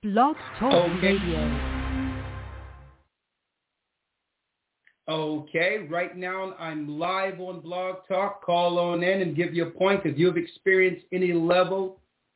Blog Talk Radio. Okay, right now I'm live on Blog Talk. Call on in and give your point if you've experienced any level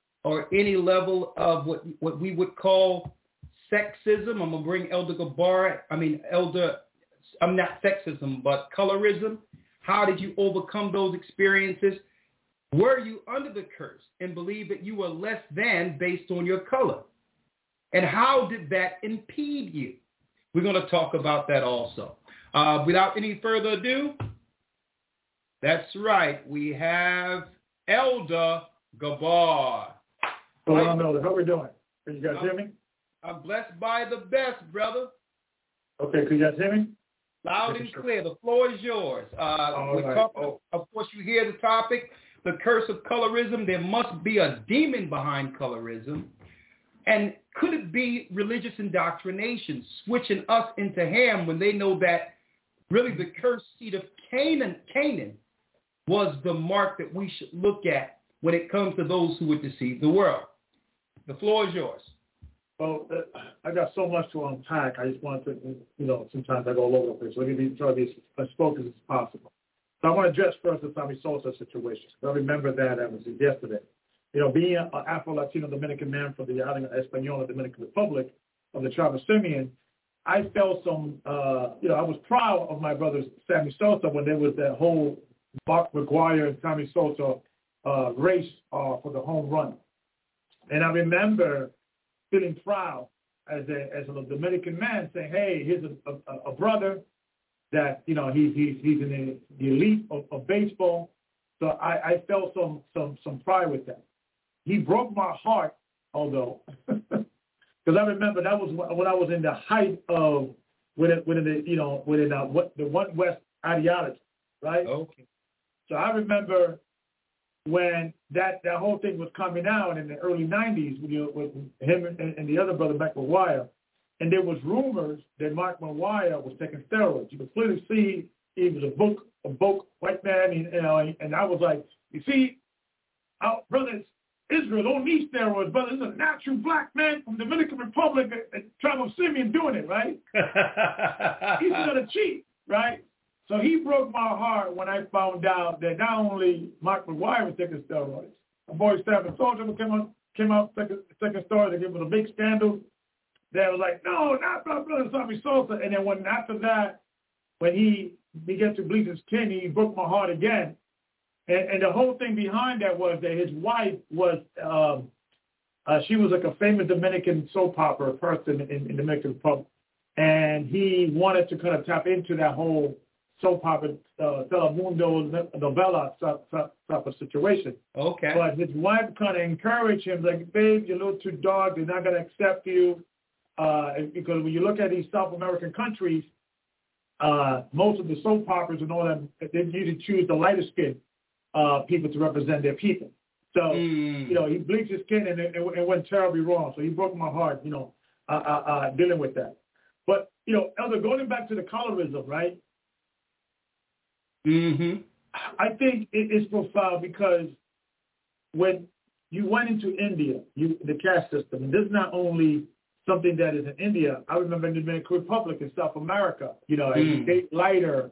of what we would call sexism. I'm going to bring Elder Gabar, I'm not sexism, but colorism. How did you overcome those experiences? Were you under the curse and believe that you were less than based on your color? And how did that impede you? We're going to talk about that also. Without any further ado, that's right. We have Elder Gabar. Hello, I'm Elder. How are we doing? Can you guys hear me? I'm blessed by the best, brother. Okay, can you guys hear me? Loud and clear. The floor is yours. Of course, you hear the topic, the curse of colorism. There must be a demon behind colorism. And could it be religious indoctrination, switching us into Ham when they know that really the cursed seed of Canaan was the mark that we should look at when it comes to those who would deceive the world? The floor is yours. Well, I got so much to unpack. I just want to, sometimes I go all over the place. Let me try to be as focused as possible. So I want to address first the Tommy Sosa situation. I remember that was yesterday. Being an Afro-Latino Dominican man from the island of Española, Dominican Republic, of the tribe of Simeon, I felt some, I was proud of my brother Sammy Sosa when there was that whole Mark McGuire and Sammy Sosa race for the home run. And I remember feeling proud as a Dominican man saying, hey, here's a brother that, he's in the elite of baseball. So I felt some pride with that. He broke my heart, although, because I remember that was when I was in the height of the One West ideology, right? Okay. So I remember when that whole thing was coming out in the early 90s with him and the other brother, Mark McGuire, and there was rumors that Mark McGuire was taking steroids. You could clearly see he was a broke white man, and I was like, you see, our brothers, Israel don't need steroids, brother. This is a natural black man from the Dominican Republic, tribe of Simeon doing it, right? He's going to cheat, right? So he broke my heart when I found out that not only Mark McGuire was taking steroids, my boy Stephen Soldier came out second story to give him a big scandal. They was like, no, not brother Sammy Sosa. And then after that, when he began to bleach his skin, he broke my heart again. And the whole thing behind that was that his wife was, she was like a famous Dominican soap opera person in the Dominican Republic. And he wanted to kind of tap into that whole soap opera, Telemundo novella type of situation. Okay. But his wife kind of encouraged him, like, babe, you're a little too dark. They're not going to accept you. Because when you look at these South American countries, most of the soap operas and all that, they usually choose the lighter skin people to represent their people. So, he bleached his skin and it went terribly wrong. So he broke my heart, dealing with that. But, Elder, going back to the colorism, right? Mm-hmm. I think it's profound because when you went into India, the caste system, and this is not only something that is in India. I remember in the Dominican Republic in South America, as you date lighter,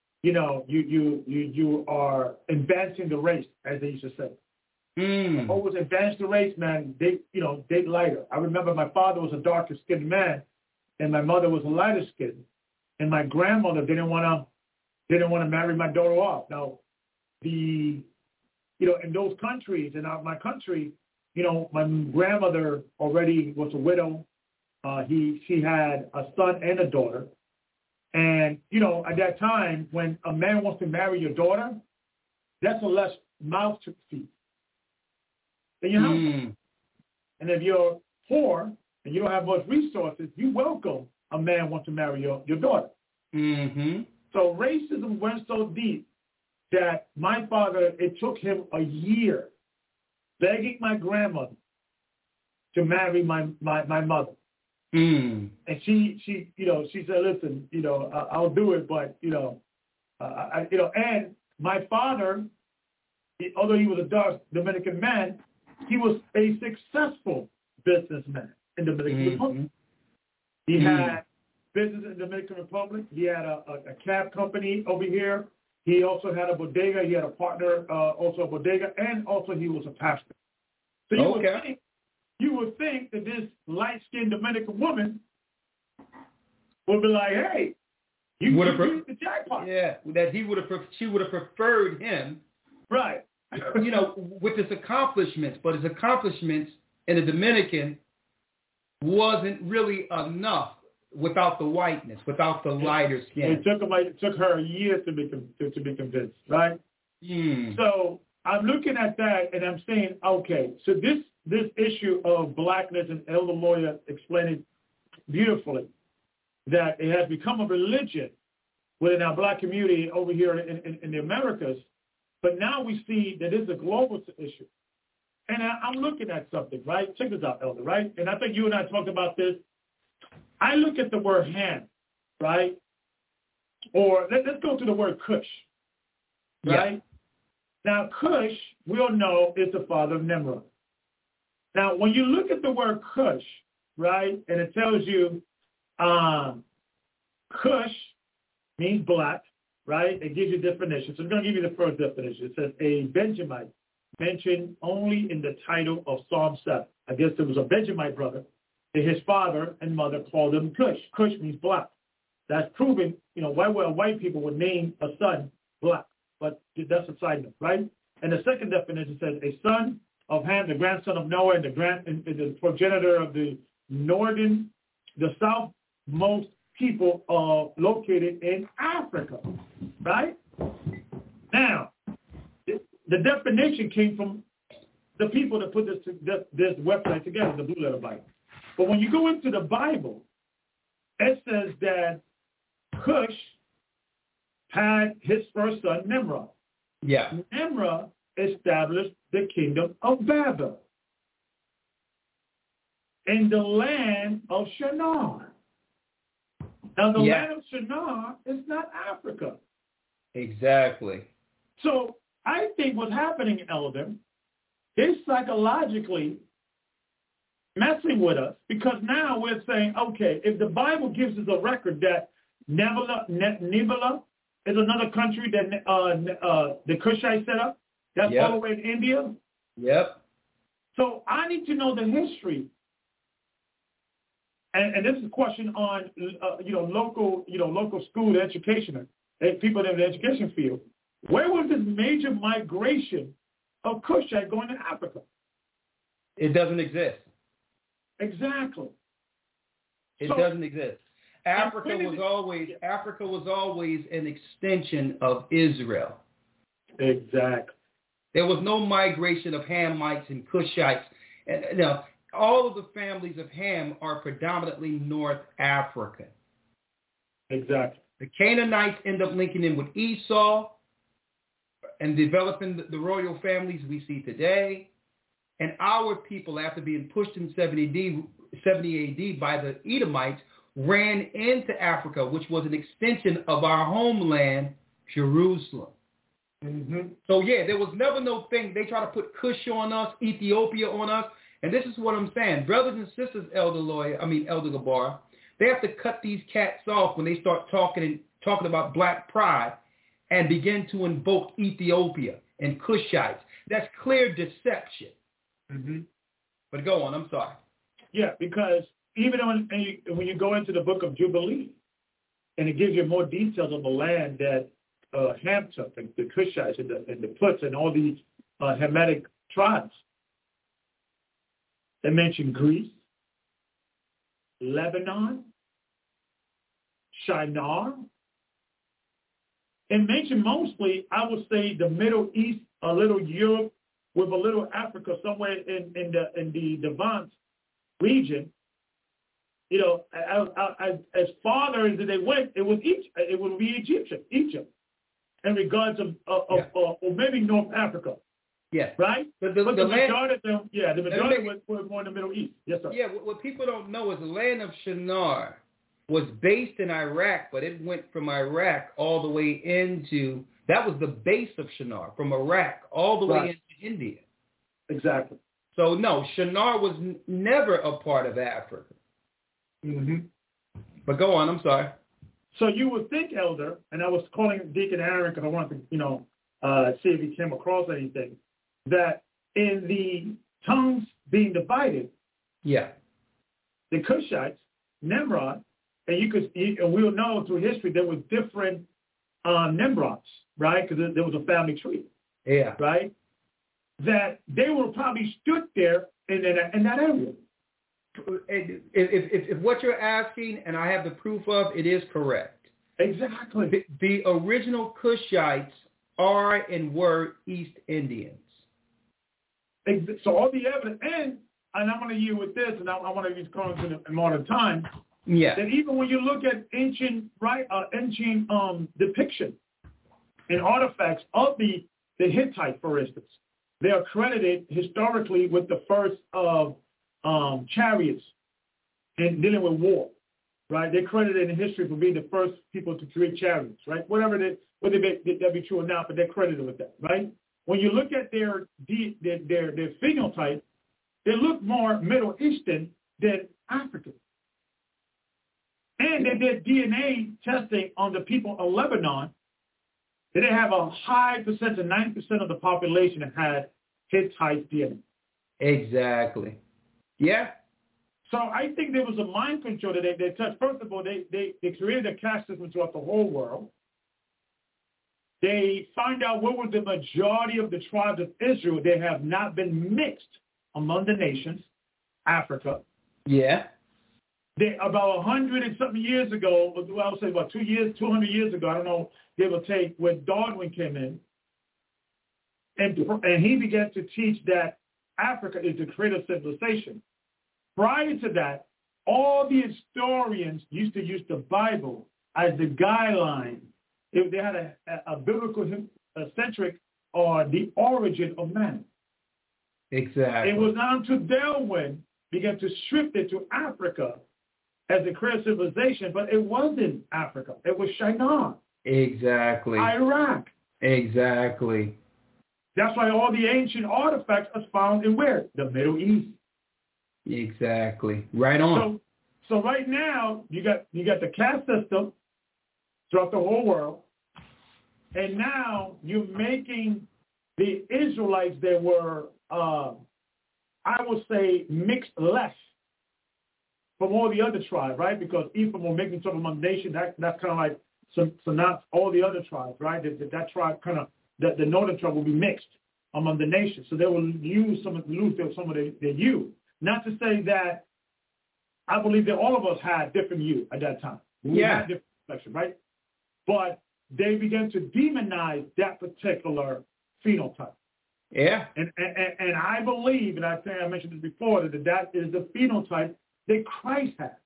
you are advancing the race, as they used to say. Always advance the race, man. Date lighter. I remember my father was a darker skinned man, and my mother was a lighter skinned, and my grandmother didn't want to marry my daughter off. Now, in those countries, in my country, my grandmother already was a widow. She had a son and a daughter. And, at that time, when a man wants to marry your daughter, that's a less mouth to feed in your house. And if you're poor and you don't have much resources, you welcome a man wants to marry your daughter. Mm-hmm. So racism went so deep that my father, it took him a year begging my grandmother to marry my mother. And she said, listen, I'll do it, but, and my father, although he was a dark Dominican man, he was a successful businessman in the Dominican Republic. He had business in the Dominican Republic. He had a cab company over here. He also had a bodega. He had a partner, also a bodega, and also he was a pastor. So you would think that this light-skinned Dominican woman would be like, hey, you would have the jackpot. Yeah, that she would have preferred him. Right. With his accomplishments, but his accomplishments in the Dominican wasn't really enough without the whiteness, without the lighter skin. It took her a year to be convinced, right? So I'm looking at that and I'm saying, okay, so this issue of blackness, and Elder Lawyer explained beautifully that it has become a religion within our black community over here in the Americas, but now we see that it's a global issue. And I'm looking at something, right? Check this out, Elder, right? And I think you and I talked about this. I look at the word Ham, right? Or let's go to the word Cush, right? Yeah. Now, Cush, we all know, is the father of Nimrod. Now, when you look at the word Cush, right, and it tells you Cush means black, right? It gives you definition. So I'm going to give you the first definition. It says a Benjamite mentioned only in the title of Psalm 7. I guess there was a Benjamite brother, and his father and mother called him Cush. Cush means black. That's proving, why white people would name a son black. But that's a side note, right? And the second definition says a son of Ham, the grandson of Noah, and the progenitor of the southmost people located in Africa, right? Now, the definition came from the people that put this website together, the Blue Letter Bible. But when you go into the Bible, it says that Cush had his first son, Nimrod. Yeah. Nimrod established the kingdom of Babel in the land of Shinar. Now, the land of Shinar is not Africa. Exactly. So I think what's happening, Elder, is psychologically messing with us, because now we're saying, okay, if the Bible gives us a record that Nibala is another country that the Cushites set up, that's all the way in India. Yep. So I need to know the history. And this is a question on, local school education, people in the education field. Where was this major migration of Cushite going to Africa? It doesn't exist. Exactly. It doesn't exist. Africa was always an extension of Israel. Exactly. There was no migration of Hamites and Cushites. And all of the families of Ham are predominantly North African. Exactly. The Canaanites end up linking in with Esau and developing the royal families we see today. And our people, after being pushed in 70 AD by the Edomites, ran into Africa, which was an extension of our homeland, Jerusalem. Mm-hmm. So, there was never no thing. They try to put Cush on us, Ethiopia on us. And this is what I'm saying. Brothers and sisters, Elder Gabar, they have to cut these cats off when they start talking about black pride and begin to invoke Ethiopia and Cushites. That's clear deception. Mm-hmm. But go on, I'm sorry. Yeah, because even when you go into the book of Jubilee, and it gives you more details on the land that Ham took, the Cushites and the Puts and all these Hamitic tribes. They mention Greece, Lebanon, Shinar, and mention mostly, I would say, the Middle East, a little Europe, with a little Africa somewhere in the Levant region. As far as they went, it was Egypt. It would be Egypt, in regards of or maybe North Africa. Yes. Right? But the majority of them, the majority were more in the Middle East. Yes, sir. Yeah, what people don't know is the land of Shinar was based in Iraq, but it went from Iraq all the way into, that was the base of Shinar, from Iraq all the way into India. Exactly. So no, Shinar was never a part of Africa. Mm-hmm. But go on. I'm sorry. So you would think, Elder, and I was calling Deacon Aaron because I wanted to, see if he came across anything, that in the tongues being divided, Yeah. the Cushites, Nimrod, and we'll know through history there were different Nimrods, right? Because there was a family tree, Yeah. right? That they were probably stood there in that area. If what you're asking, and I have the proof of, it is correct. Exactly. The original Cushites are and were East Indians. So all the evidence, and I'm going to yield with this, and I want to use Collins in modern time. Yeah. That even when you look at ancient depiction and artifacts of the Hittite, for instance, they are credited historically with the first of chariots in dealing with war, right? They're credited in history for being the first people to create chariots, right? Whether that be true or not, but they're credited with that, right? When you look at their phenotype, they look more Middle Eastern than African. And they did DNA testing on the people of Lebanon. They have a high percentage, 90% of the population that had Hittite DNA. Exactly. Yeah. So I think there was a mind control that they touched. First of all, they created a caste system throughout the whole world. They find out what was the majority of the tribes of Israel. They have not been mixed among the nations, Africa. Yeah. They, about 100 and something years ago, I would say about 200 years ago, I don't know, give or take, when Darwin came in, and he began to teach that Africa is the creator civilization. Prior to that, all the historians used to use the Bible as the guideline. They had a biblical centric or the origin of man. Exactly. It was not until Darwin began to strip it to Africa as the creator civilization, but it wasn't Africa. It was Shinar. Exactly. Iraq. Exactly. That's why all the ancient artifacts are found in where? The Middle East. Exactly. Right on. So right now you got the caste system throughout the whole world, and now you're making the Israelites that were, I would say, mixed less from all the other tribes, right? Because Ephraim were making some among the nation. That's kind of like so not all the other tribes, right? That tribe kind of the northern tribe will be mixed among the nations, so they will lose some of their you. Not to say that I believe that all of us had different you at that time. We had different reflection, right? But they began to demonize that particular phenotype. Yeah. And I believe, and I think I mentioned this before, that is the phenotype that Christ had.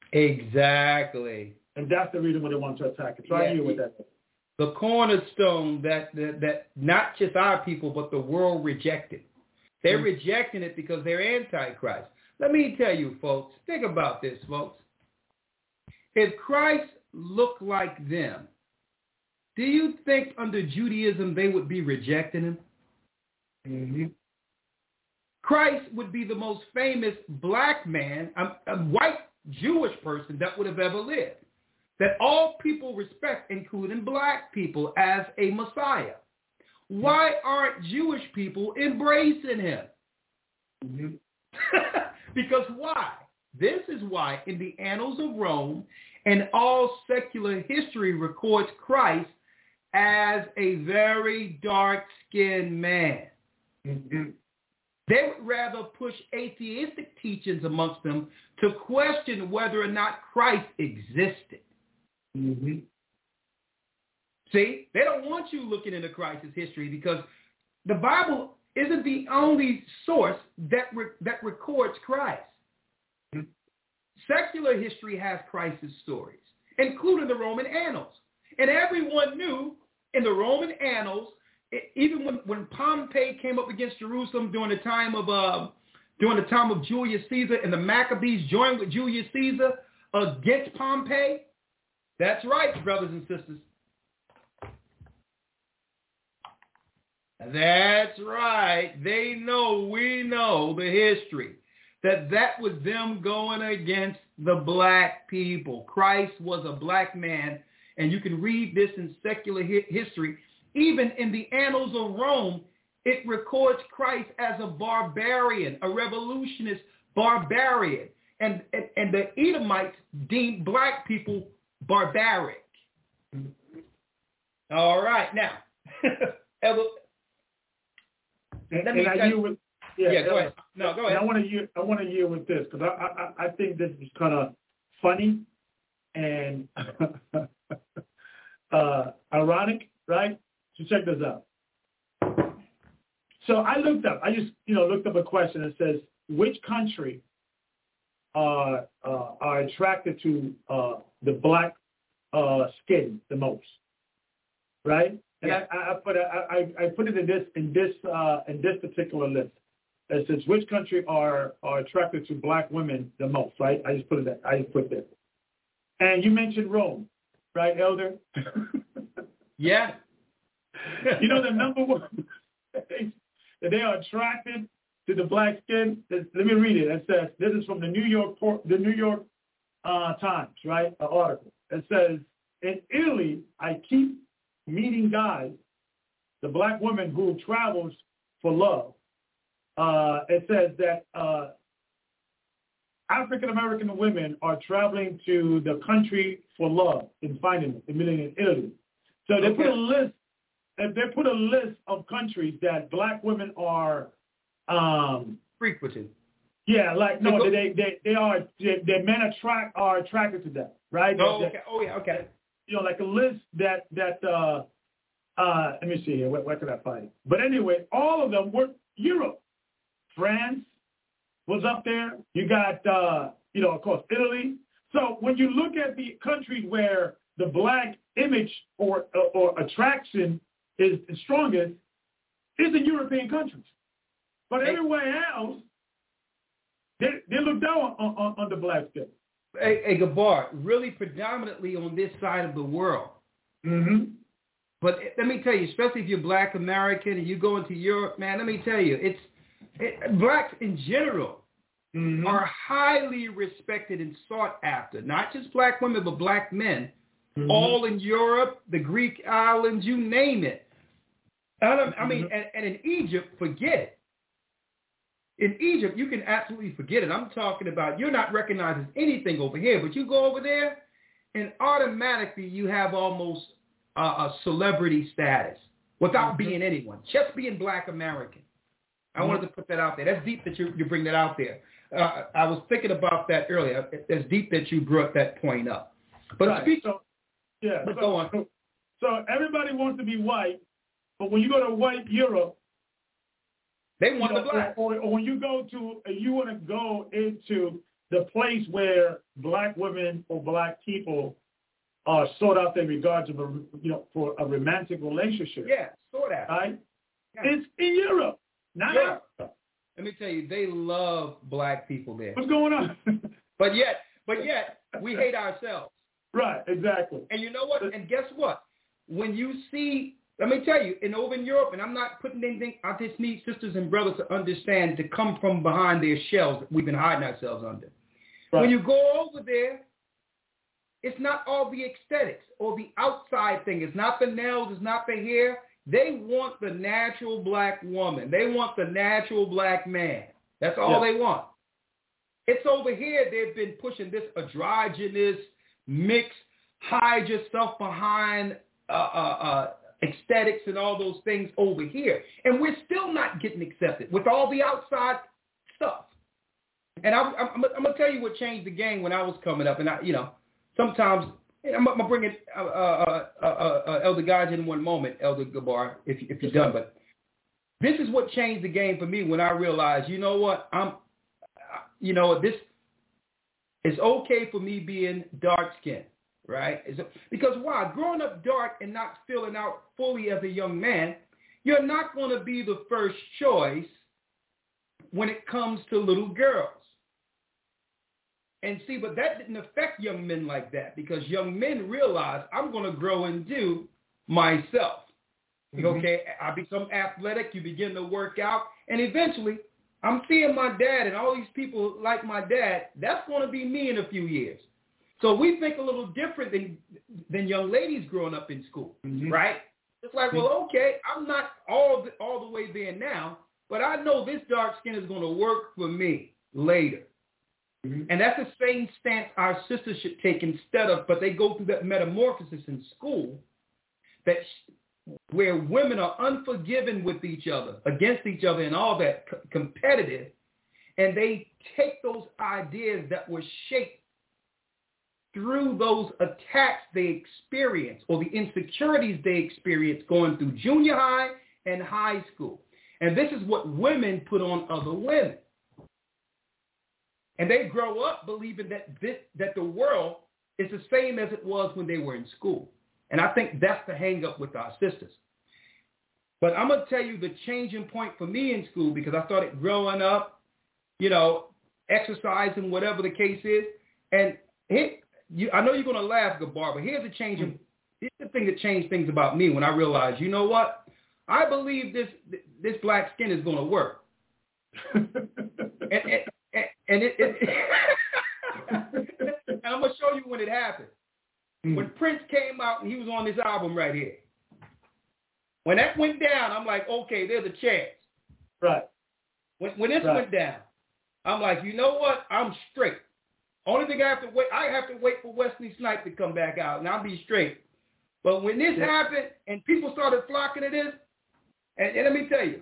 Exactly. And that's the reason why they want to attack it. So I deal with that. The cornerstone that not just our people, but the world rejected. They're rejecting it because they're antichrist. Let me tell you, folks, think about this, folks. If Christ looked like them, do you think under Judaism they would be rejecting him? Mm-hmm. Christ would be the most famous black man, a white Jewish person that would have ever lived, that all people respect, including black people, as a Messiah. Why aren't Jewish people embracing him? Mm-hmm. Because why? This is why in the annals of Rome and all secular history records Christ as a very dark-skinned man. Mm-hmm. They would rather push atheistic teachings amongst them to question whether or not Christ existed. Mm-hmm. See, they don't want you looking into Christ's history because the Bible isn't the only source that records Christ. Mm-hmm. Secular history has Christ's stories, including the Roman annals. And everyone knew in the Roman annals, even when Pompey came up against Jerusalem during the time of Julius Caesar, and the Maccabees joined with Julius Caesar against Pompey. That's right, brothers and sisters. That's right. They know, we know the history. that was them going against the black people. Christ was a black man, and you can read this in secular history. Even in the annals of Rome, it records Christ as a barbarian, a revolutionist barbarian. And the Edomites deemed black people barbaric. All right, now, go ahead. No, go ahead. And I want to yield with this because I think this is kind of funny and ironic, right? So check this out. So I looked up a question that says, which country are attracted to the black skin the most, right? And yeah. I put it in this particular list. It says which country are attracted to black women the most, right? I just put that. And you mentioned Rome, right, Elder? Yeah. You know the number one that they are attracted to the black skin. Let me read it. It says, this is from the New York Times, right? An article. It says, in Italy, I keep meeting guys, the black woman who travels for love. It says that African-American women are traveling to the country for love and finding it, admitting in Italy. So they put a list. They put a list of countries that black women are frequenting. Yeah, like no, they are. Their men are attracted to them, right? Oh, okay. Oh, yeah. Okay. You know, like a list that let me see here. Where can I find it? But anyway, all of them were Europe. France was up there. You got, of course, Italy. So when you look at the countries where the black image or attraction is strongest, it's in European countries. But everywhere else, they look down on the black skin. Hey, Gabar, really predominantly on this side of the world. Mm-hmm. But let me tell you, especially if you're black American and you go into Europe, man, let me tell you, blacks in general are highly respected and sought after. Not just black women, but black men. Mm-hmm. All in Europe, the Greek islands, you name it. I mean, and in Egypt, forget it. In Egypt, you can absolutely forget it. I'm talking about you're not recognized as anything over here, but you go over there, and automatically you have almost a celebrity status without being anyone, just being black American. I wanted to put that out there. That's deep that you bring that out there. I was thinking about that earlier. It's deep that you brought that point up. But right. Go on. So everybody wants to be white, but when you go to white Europe, they want the black. Or when you want to go into the place where black women or black people are sought out in regards to for a romantic relationship. Yeah, sought out. Right? Yeah. It's in Europe, not Africa. Let me tell you, they love black people there. What's going on? But yet, we hate ourselves. Right, exactly. And you know what? And guess what? When you see, let me tell you, over in Europe, and I'm not putting anything, I just need sisters and brothers to understand, to come from behind their shells that we've been hiding ourselves under. Right. When you go over there, it's not all the aesthetics or the outside thing. It's not the nails. It's not the hair. They want the natural black woman. They want the natural black man. That's all they want. It's over here they've been pushing this androgynous, mixed, hide yourself behind aesthetics and all those things over here. And we're still not getting accepted with all the outside stuff. And I'm going to tell you what changed the game when I was coming up. And, sometimes, I'm going to bring it, Elder Gaja in one moment, Elder Gabar, if you're done. But this is what changed the game for me when I realized, you know what, this is okay for me being dark-skinned, right? Because why? Growing up dark and not filling out fully as a young man, you're not going to be the first choice when it comes to little girls. And see, but that didn't affect young men like that, because young men realize I'm going to grow and do myself. Mm-hmm. Okay, I become athletic, you begin to work out, and eventually I'm seeing my dad and all these people like my dad. That's going to be me in a few years. So we think a little different than young ladies growing up in school, right? It's like, well, okay, I'm not all the way there now, but I know this dark skin is going to work for me later. And that's the same stance our sisters should take instead of, but they go through that metamorphosis in school where women are unforgiving with each other, against each other and all that, competitive, and they take those ideas that were shaped through those attacks they experienced or the insecurities they experienced going through junior high and high school. And this is what women put on other women. And they grow up believing that the world is the same as it was when they were in school. And I think that's the hang up with our sisters. But I'm going to tell you the changing point for me in school, because I started growing up, exercising, whatever the case is. And I know you're going to laugh, Gabar, but here's the thing that changed things about me when I realized, you know what? I believe this black skin is going to work. And I'm going to show you when it happened. When Prince came out and he was on this album right here. When that went down, I'm like, okay, there's a chance. Right. When this went down, I'm like, you know what? I'm straight. Only thing I have to wait for Wesley Snipes to come back out, and I'll be straight. But when this happened and people started flocking to this, and let me tell you,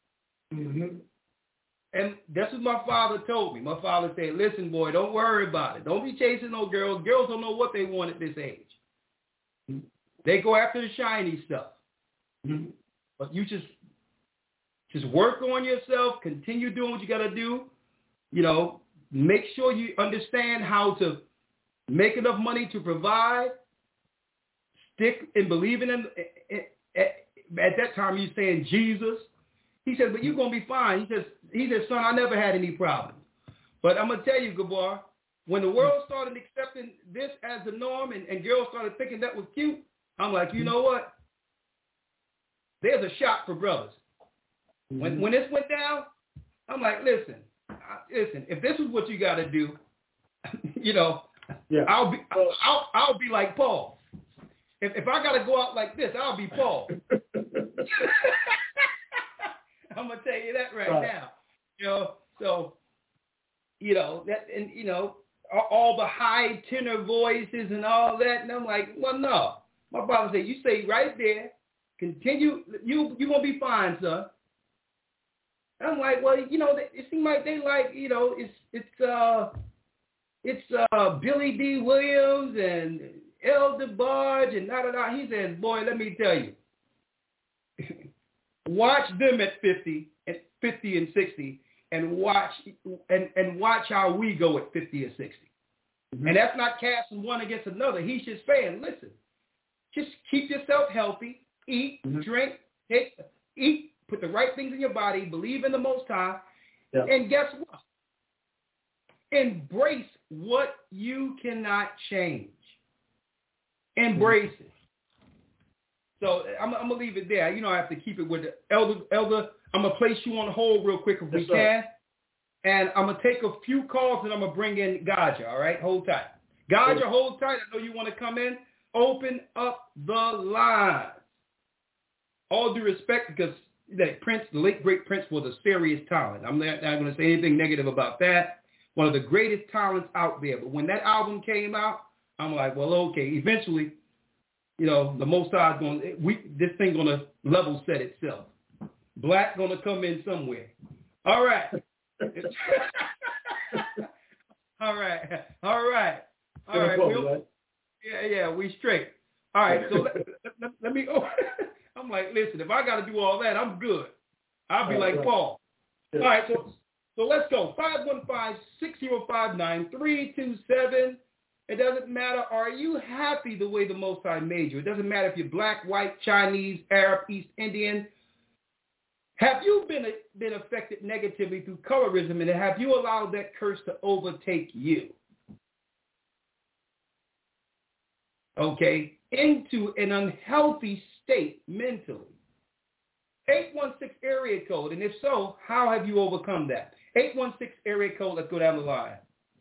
and that's what my father told me. My father said, listen, boy, don't worry about it. Don't be chasing no girls. Girls don't know what they want at this age. They go after the shiny stuff. But you just work on yourself, continue doing what you got to do, make sure you understand how to make enough money to provide, stick and believe in him. At that time, you're saying Jesus. He said, but you're going to be fine. He said, son, I never had any problems. But I'm going to tell you, Gabar, when the world started accepting this as the norm and girls started thinking that was cute, I'm like, you know what? There's a shot for brothers. When this went down, I'm like, listen, if this is what you got to do, I'll be like Paul. If I got to go out like this, I'll be Paul. I'm gonna tell you that right now. So that, and all the high tenor voices and all that, and I'm like, well, no. My father said, you stay right there, continue. You gonna be fine, son. I'm like, well, it seems like they like, it's Billy D. Williams and El DeBarge and da-da-da. He says, boy, let me tell you, watch them at 50 and 60 and watch how we go at 50 or 60. And that's not casting one against another. He's just saying, listen, just keep yourself healthy, eat, drink, eat, put the right things in your body, believe in the Most High, and guess what? Embrace what you cannot change. Embrace it. So I'm going to leave it there. I have to keep it with the elder. I'm going to place you on hold real quick if we can. And I'm going to take a few calls and I'm going to bring in Gaja, all right? Hold tight. Gaja, hold tight. I know you want to come in. Open up the line. All due respect, because Prince, the late great Prince, was a serious talent. I'm not going to say anything negative about that. One of the greatest talents out there. But when that album came out, I'm like, well, okay, eventually, the Most High is this thing going to level set itself. Black going to come in somewhere. All right. All right. We straight. All right, so let me, I'm like, listen, if I got to do all that, I'm good. I'll be like Paul. All right, so let's go. 515-605-9327. It doesn't matter. Are you happy the way the Most High made you? It doesn't matter if you're black, white, Chinese, Arab, East Indian. Have you been affected negatively through colorism, and have you allowed that curse to overtake you? Okay, into an unhealthy state mentally. 816 area code, and if so, how have you overcome that? 816 area code, let's go down the line.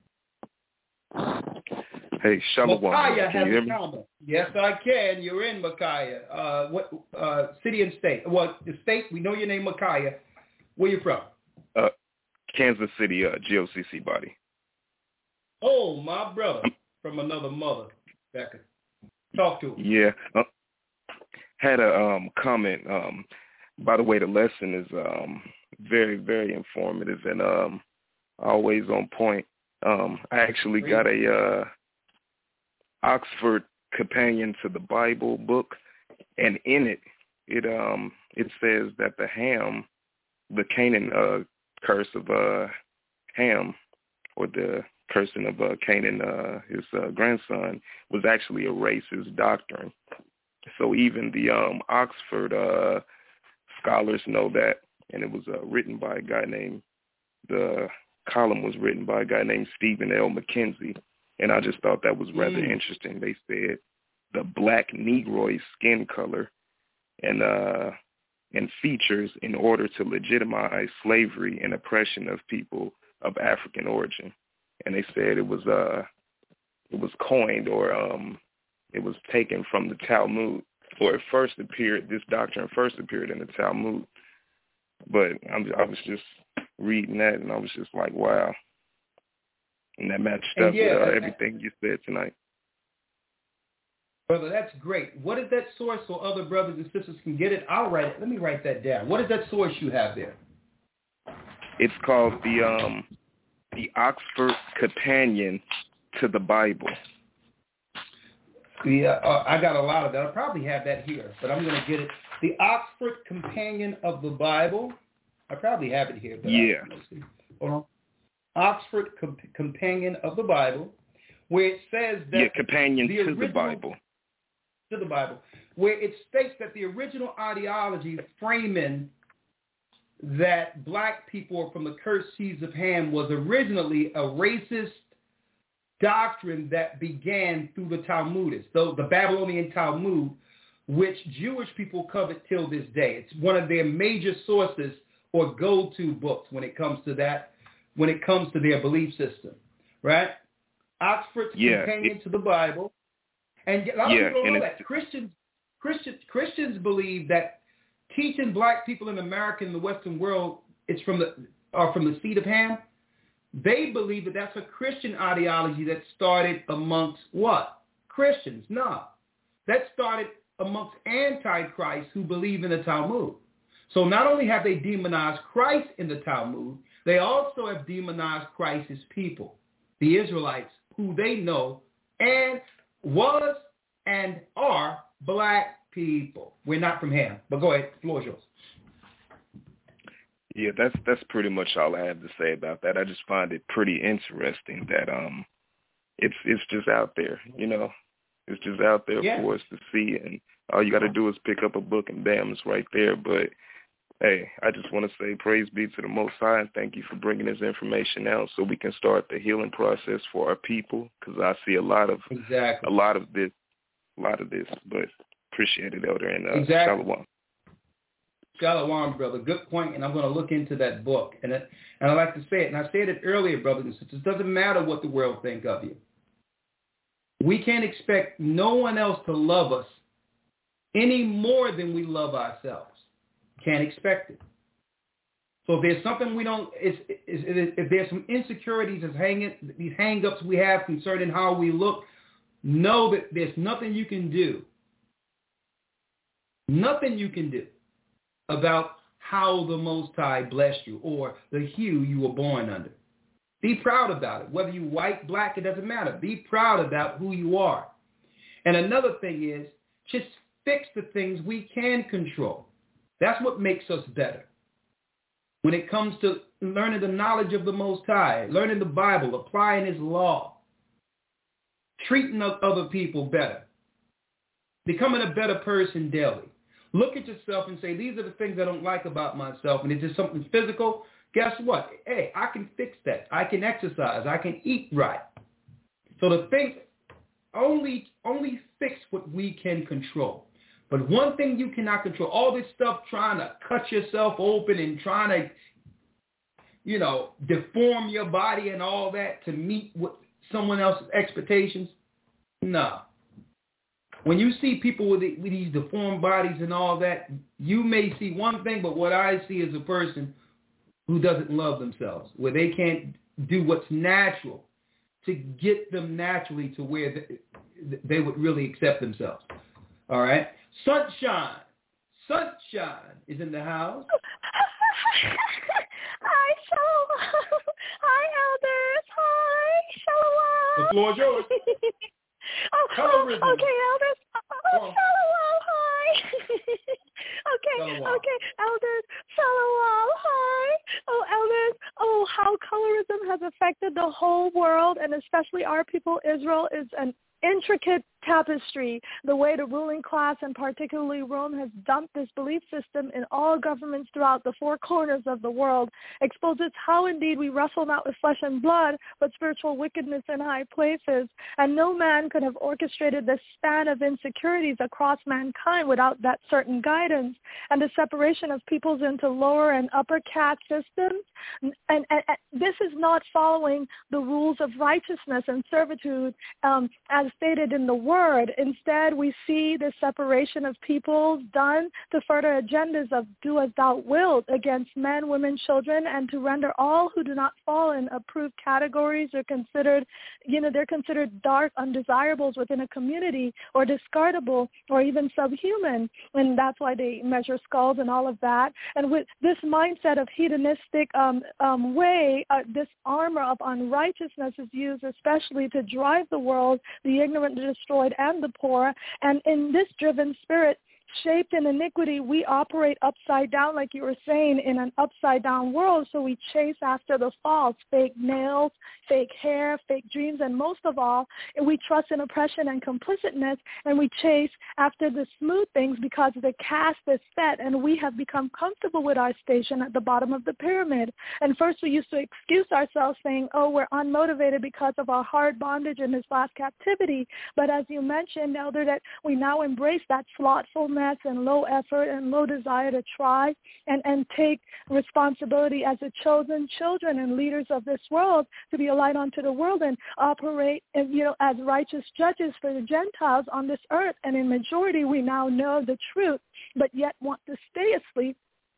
Hey, Shalom. Micaiah Can you hear has a me? comment. Yes, I can. You're in Micaiah. What city and state? Well, the state, we know your name, Micaiah. Where you from? Kansas City, GOCC body. Oh, my brother from another mother. Becca. Talk to him. Yeah. Had a comment. By the way, the lesson is very, very informative and always on point. I actually got a Oxford Companion to the Bible book, and in it says that the Canaan curse of Ham, or the cursing of Canaan, his grandson, was actually a racist doctrine. So even the Oxford scholars know that, and it was written by a guy named, the column was written by a guy named Stephen L. McKenzie, and I just thought that was rather interesting. They said the black Negroid skin color and features in order to legitimize slavery and oppression of people of African origin. And they said it was coined, or it was taken from the Talmud, or this doctrine first appeared in the Talmud. But I was just reading that, and I was just like, wow. And that matched up with everything you said tonight. Brother, that's great. What is that source so other brothers and sisters can get it? I'll write it. Let me write that down. What is that source you have there? It's called the Oxford Companion to the Bible. I got a lot of that. I probably have that here, but I'm going to get it. The Oxford Companion of the Bible. I probably have it here. Yeah. Let's see. Hold on. Oxford Companion of the Bible, where it says that... Yeah, Companion to the Bible. To the Bible, where it states that the original ideology framing that black people are from the cursed seeds of Ham was originally a racist doctrine that began through the Talmudists, the Babylonian Talmud, which Jewish people covet till this day. It's one of their major sources or go-to books when it comes to that, when it comes to their belief system, right? Oxford's Companion to the Bible. And a lot of people don't know that. Christians believe that teaching black people in America and the Western world are from the seed of Ham. They believe that that's a Christian ideology that started amongst what? Christians. No. That started amongst antichrists who believe in the Talmud. So not only have they demonized Christ in the Talmud, they also have demonized Christ's people, the Israelites, who they know and was and are black people. We're not from Ham. But go ahead. The floor is yours. Yeah, that's pretty much all I have to say about that. I just find it pretty interesting that it's just out there, you know. It's just out there for us to see, and all you got to do is pick up a book and bam, it's right there. But hey, I just want to say praise be to the Most High, and thank you for bringing this information out so we can start the healing process for our people, because I see a lot of this. But appreciate it, Elder, and Shalom. Shalom, brother. Good point, and I'm going to look into that book. And I like to say it, and I said it earlier, brothers and sisters, it doesn't matter what the world think of you. We can't expect no one else to love us any more than we love ourselves. Can't expect it. So if there's something we don't, if there's some insecurities, these hang-ups we have concerning how we look, know that there's nothing you can do. Nothing you can do about how the Most High blessed you or the hue you were born under. Be proud about it. Whether you white, black, it doesn't matter. Be proud about who you are. And another thing is, just fix the things we can control. That's what makes us better. When it comes to learning the knowledge of the Most High, learning the Bible, applying His law, treating other people better, becoming a better person daily. Look at yourself and say, these are the things I don't like about myself, and it's just something physical. Guess what? Hey, I can fix that. I can exercise. I can eat right. So the thing, only fix what we can control. But one thing you cannot control, all this stuff trying to cut yourself open and trying to, deform your body and all that to meet what someone else's expectations, no. When you see people with these deformed bodies and all that, you may see one thing, but what I see is a person who doesn't love themselves, where they can't do what's natural to get them naturally to where they would really accept themselves. All right? Sunshine is in the house. Hi, Shalom. Hi, elders. Hi, Shalom. The floor is yours. Colorism. Okay, elders. Shalom. Hi. Shalom. Okay, elders. Shalom. Hi. Oh, elders. Oh, how colorism has affected the whole world, and especially our people, Israel, is an intricate tapestry, the way the ruling class and particularly Rome has dumped this belief system in all governments throughout the four corners of the world, exposes how indeed we wrestle not with flesh and blood, but spiritual wickedness in high places. And no man could have orchestrated this span of insecurities across mankind without that certain guidance. And the separation of peoples into lower and upper caste systems, and this is not following the rules of righteousness and servitude as stated in the word. Instead, we see the separation of peoples done to further agendas of do as thou wilt against men, women, children, and to render all who do not fall in approved categories or considered, they're considered dark undesirables within a community or discardable or even subhuman. And that's why they measure skulls and all of that. And with this mindset of hedonistic way, this armor of unrighteousness is used especially to drive the world, the ignorant, the destroyed, and the poor. And in this driven spirit, shaped in iniquity, we operate upside down, like you were saying, in an upside down world. So we chase after the false, fake nails, fake hair, fake dreams, and most of all, we trust in oppression and complicitness, and we chase after the smooth things because the caste is set, and we have become comfortable with our station at the bottom of the pyramid. And first we used to excuse ourselves saying, oh, we're unmotivated because of our hard bondage in this last captivity. But as you mentioned, Elder, that we now embrace that slothfulness and low effort and low desire to try and take responsibility as a chosen children and leaders of this world to be a light unto the world and operate, as righteous judges for the Gentiles on this earth. And in majority, we now know the truth, but yet want to stay asleep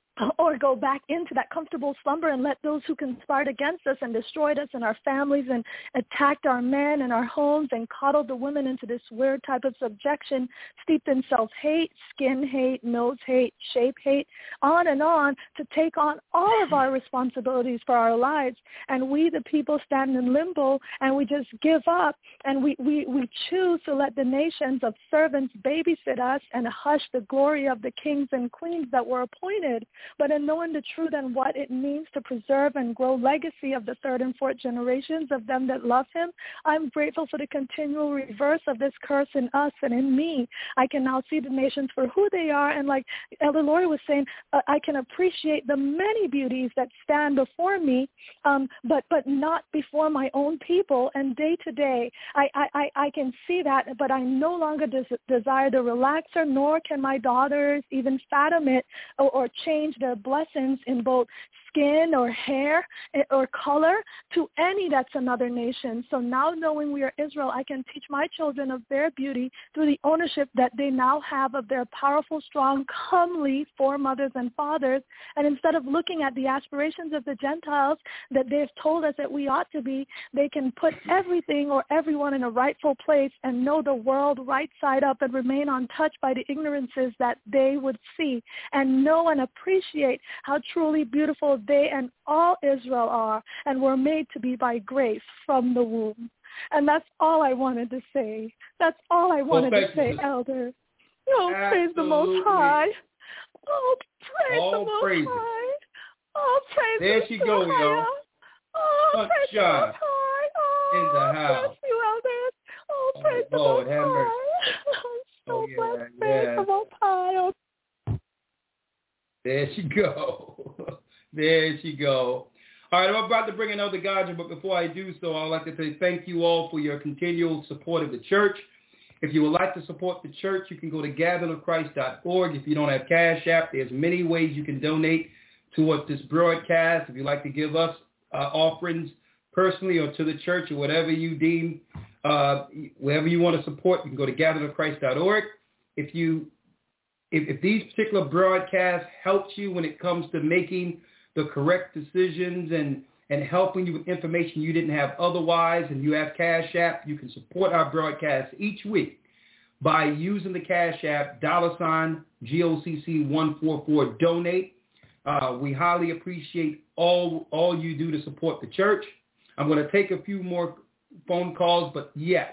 or go back into that comfortable slumber and let those who conspired against us and destroyed us and our families and attacked our men and our homes and coddled the women into this weird type of subjection, steeped in self-hate, skin hate, nose hate, shape hate, on and on, to take on all of our responsibilities for our lives. And we, the people, stand in limbo, and we just give up, and we choose to let the nations of servants babysit us and hush the glory of the kings and queens that were appointed. But in knowing the truth and what it means to preserve and grow legacy of the third and fourth generations of them that love him, I'm grateful for the continual reverse of this curse in us and in me. I can now see the nations for who they are, and like Elder Lori was saying, I can appreciate the many beauties that stand before me, but not before my own people. And day to day, I can see that, but I no longer desire the relaxer, nor can my daughters even fathom it or change their blessings in both skin or hair or color to any that's another nation. So now knowing we are Israel, I can teach my children of their beauty through the ownership that they now have of their powerful, strong, comely foremothers and fathers. And instead of looking at the aspirations of the Gentiles that they've told us that we ought to be, they can put everything or everyone in a rightful place and know the world right side up and remain untouched by the ignorances that they would see, and know and appreciate how truly beautiful they and all Israel are and were made to be by grace from the womb. And that's all I wanted to say. That's all I wanted to say, Elder. Oh, Absolutely. Praise the Most High. Oh, praise the Most praises. High. Oh, praise there the she go, y'all. Oh, praise the Sunshine Most High. Oh, in the house. bless you, Elder. Oh, praise the Lord, Most have mercy. High. I'm so blessed. yeah. Praise the Most High. Oh, there she go. There she go. All right, I'm about to bring another Gaja, but before I do so, I'd like to say thank you all for your continual support of the church. If you would like to support the church, you can go to gatheringofchrist.org. If you don't have Cash App, there's many ways you can donate towards this broadcast. If you'd like to give us offerings personally or to the church or whatever you deem, wherever you want to support, you can go to gatheringofchrist.org. If these particular broadcasts helped you when it comes to making the correct decisions and helping you with information you didn't have otherwise, and you have Cash App, you can support our broadcast each week by using the Cash App, $GOCC144 donate. We highly appreciate all you do to support the church. I'm going to take a few more phone calls, but yes,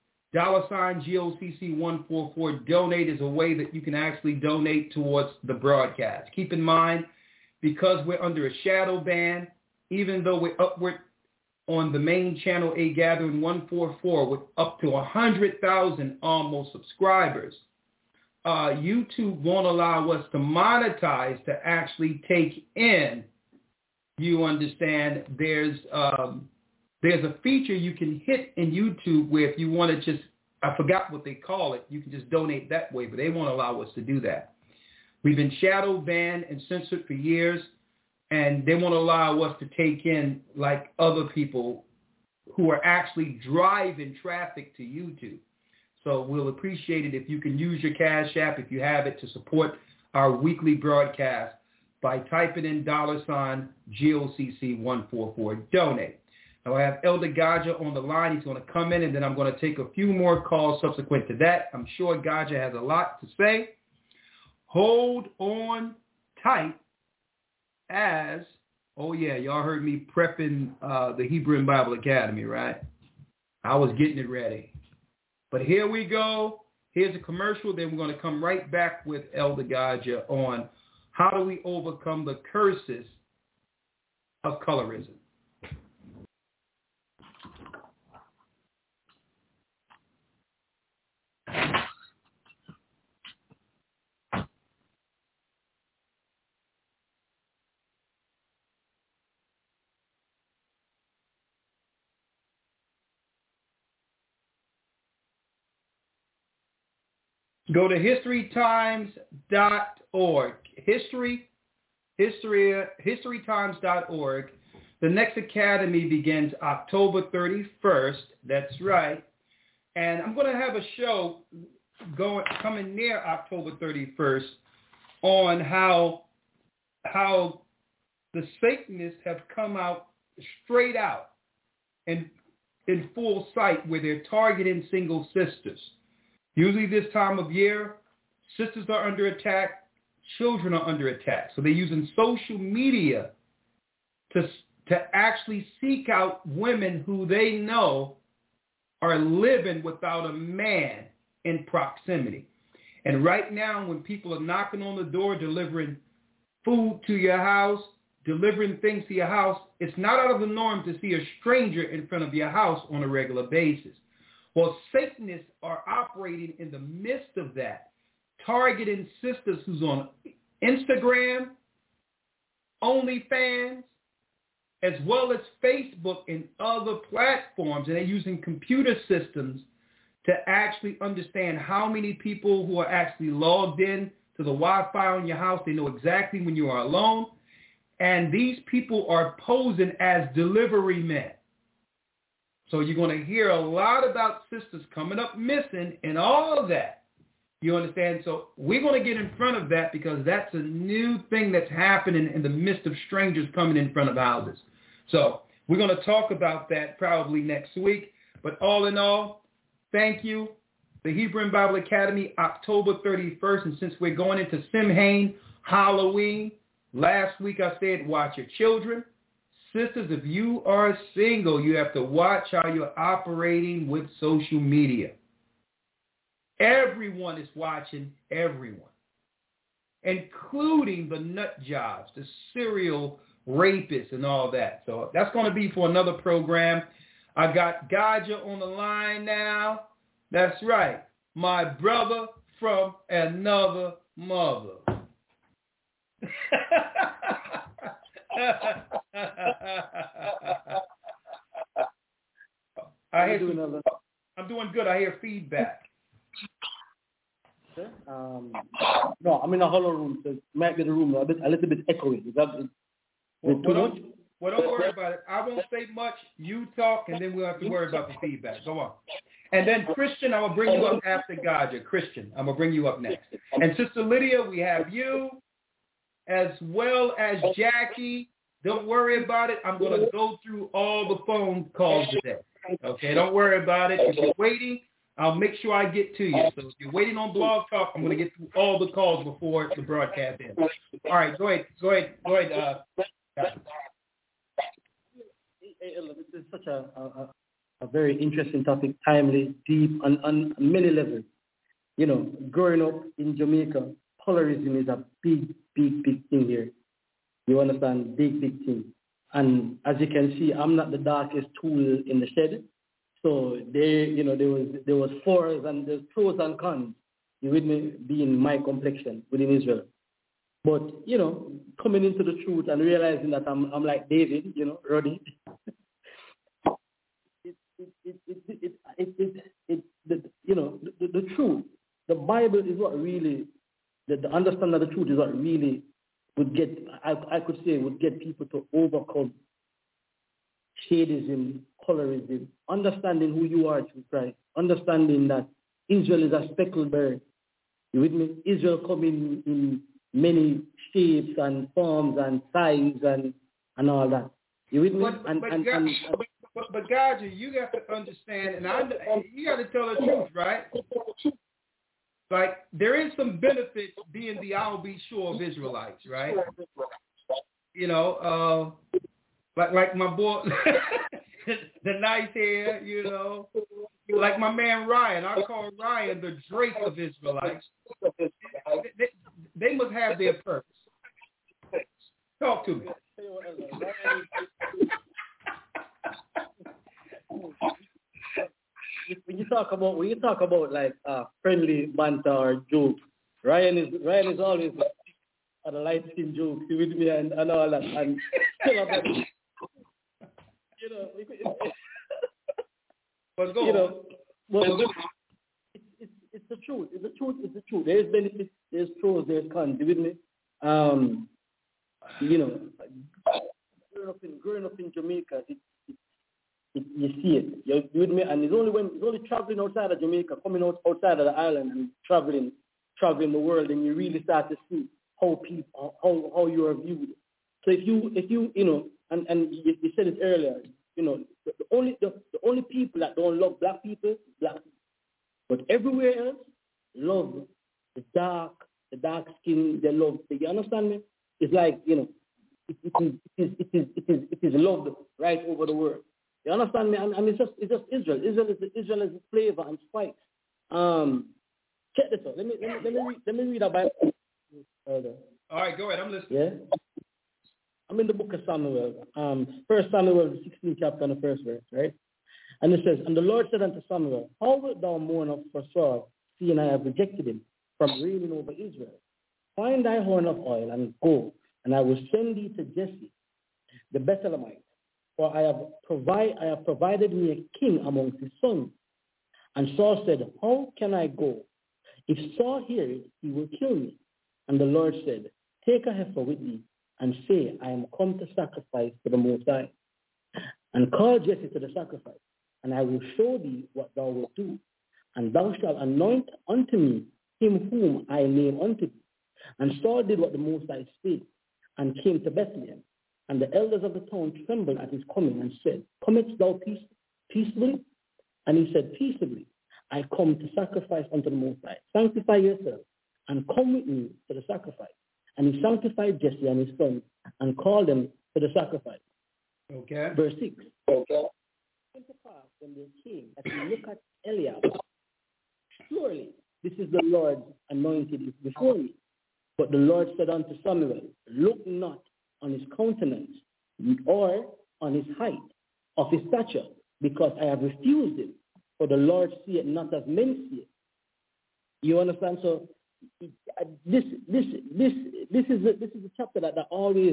$GOCC144 donate is a way that you can actually donate towards the broadcast. Keep in mind, because we're under a shadow ban, even though we're upward on the main channel, A Gathering 144, with up to 100,000 almost subscribers, YouTube won't allow us to monetize to actually take in. You understand? There's a feature you can hit in YouTube where if you want to just, I forgot what they call it, you can just donate that way, but they won't allow us to do that. We've been shadow banned and censored for years, and they won't allow us to take in like other people who are actually driving traffic to YouTube. So we'll appreciate it if you can use your Cash App, if you have it, to support our weekly broadcast by typing in $GOCC144 donate. Now I have Elder Gaja on the line. He's going to come in, and then I'm going to take a few more calls subsequent to that. I'm sure Gaja has a lot to say. Hold on tight as, oh yeah, y'all heard me prepping the Hebrew and Bible Academy, right? I was getting it ready. But here we go. Here's a commercial. Then we're going to come right back with Elder Gaja on how do we overcome the curses of colorism. Go to historytimes.org. Historytimes.org. The next academy begins October 31st. That's right. And I'm going to have a show coming near October 31st on how the Satanists have come out straight out and in full sight where they're targeting single sisters. Usually this time of year, sisters are under attack, children are under attack. So they're using social media to actually seek out women who they know are living without a man in proximity. And right now, when people are knocking on the door, delivering food to your house, delivering things to your house, it's not out of the norm to see a stranger in front of your house on a regular basis. Well, Satanists are operating in the midst of that, targeting sisters who's on Instagram, OnlyFans, as well as Facebook and other platforms. And they're using computer systems to actually understand how many people who are actually logged in to the Wi-Fi on your house. They know exactly when you are alone. And these people are posing as delivery men. So you're going to hear a lot about sisters coming up missing and all of that. You understand? So we're going to get in front of that because that's a new thing that's happening in the midst of strangers coming in front of houses. So we're going to talk about that probably next week. But all in all, thank you. The Hebrew and Bible Academy, October 31st. And since we're going into Samhain, Halloween, last week I said watch your children. Sisters, if you are single, you have to watch how you're operating with social media. Everyone is watching everyone, including the nut jobs, the serial rapists and all that. So that's going to be for another program. I got Gaja on the line now. That's right. My brother from another mother. I'm doing good. I hear feedback. No, I'm in a hollow room, so it might be the room a little bit echoey. Is that too much? Well, don't worry about it. I won't say much. You talk, and then we'll have to worry about the feedback. Go on. And then Christian, I'm going to bring you up after Gaja. Christian, I'm going to bring you up next. And Sister Lydia, we have you, as well as Jackie. Don't worry about it. I'm going to go through all the phone calls today. Okay, don't worry about it. If you're waiting, I'll make sure I get to you. So if you're waiting on Blog Talk, I'm going to get through all the calls before the broadcast ends. All right, go ahead. This is such a very interesting topic, timely, deep, on many levels. You know, growing up in Jamaica, colorism is a big thing here. You understand? Big thing. And as you can see, I'm not the darkest tool in the shed. So there was fours and there's pros and cons. You with me? Being my complexion within Israel. But, you know, coming into the truth and realizing that I'm like David, you know, Roddy. The truth, the Bible is what really, the understanding of the truth is what really would get, I could say, would get people to overcome shadism, colorism, understanding who you are through Christ, understanding that Israel is a speckled bird. You with me? Israel coming in many shapes and forms and sizes and all that. You with me? But Gaja, you got to understand, and you got to tell the truth, right? Like, there is some benefits being the I'll be sure of Israelites, right? You know, like my boy, the nice hair, you know, like my man Ryan. I call Ryan the Drake of Israelites. They must have their purpose. Talk to me. When you talk about like friendly banter or joke, Ryan is always on a light skin joke with me and all that, and still about it. You know, but go you know, on. Well, it's the truth. It's the truth. There's benefits, there's pros, there's cons. You with me? You know, growing up in Jamaica, you see it. You with me? And it's only traveling outside of Jamaica, coming outside of the island and traveling the world, and you really start to see how you are viewed. So if you you know, and you said it earlier, you know, the only people that don't love black people, but everywhere else love the dark skin. They love. You understand me? It's like, you know, it is loved right over the world. You understand me? And it's just Israel. Israel is the flavor and spice. Check this out. Let me read a Bible. All right, go ahead. I'm listening. Yeah. I'm in the book of Samuel. 1 Samuel, the 16th chapter and the first verse, right? And it says, "And the Lord said unto Samuel, How wilt thou mourn for Saul, seeing I have rejected him from reigning over Israel? Find thy horn of oil and go, and I will send thee to Jesse, the Bethlehemite. For I have provided me a king amongst his sons." And Saul said, "How can I go? If Saul hear it, he will kill me." And the Lord said, "Take a heifer with thee, and say, I am come to sacrifice to the Most High. And call Jesse to the sacrifice, and I will show thee what thou wilt do. And thou shalt anoint unto me him whom I name unto thee." And Saul did what the Most High spake, and came to Bethlehem. And the elders of the town trembled at his coming, and said, "Comest thou peaceably?" And he said, "Peaceably, I come to sacrifice unto the Most High. Sanctify yourself, and come with me to the sacrifice." And he sanctified Jesse and his sons, and called them to the sacrifice. Okay. Verse 6. Okay. It came to pass when they came that he looked at Eliab. "Surely this is the Lord's anointed before me." But the Lord said unto Samuel, "Look not on his countenance, or on his height, of his stature, because I have refused him. For the Lord seeth not as men see it." You understand? So this is a chapter that always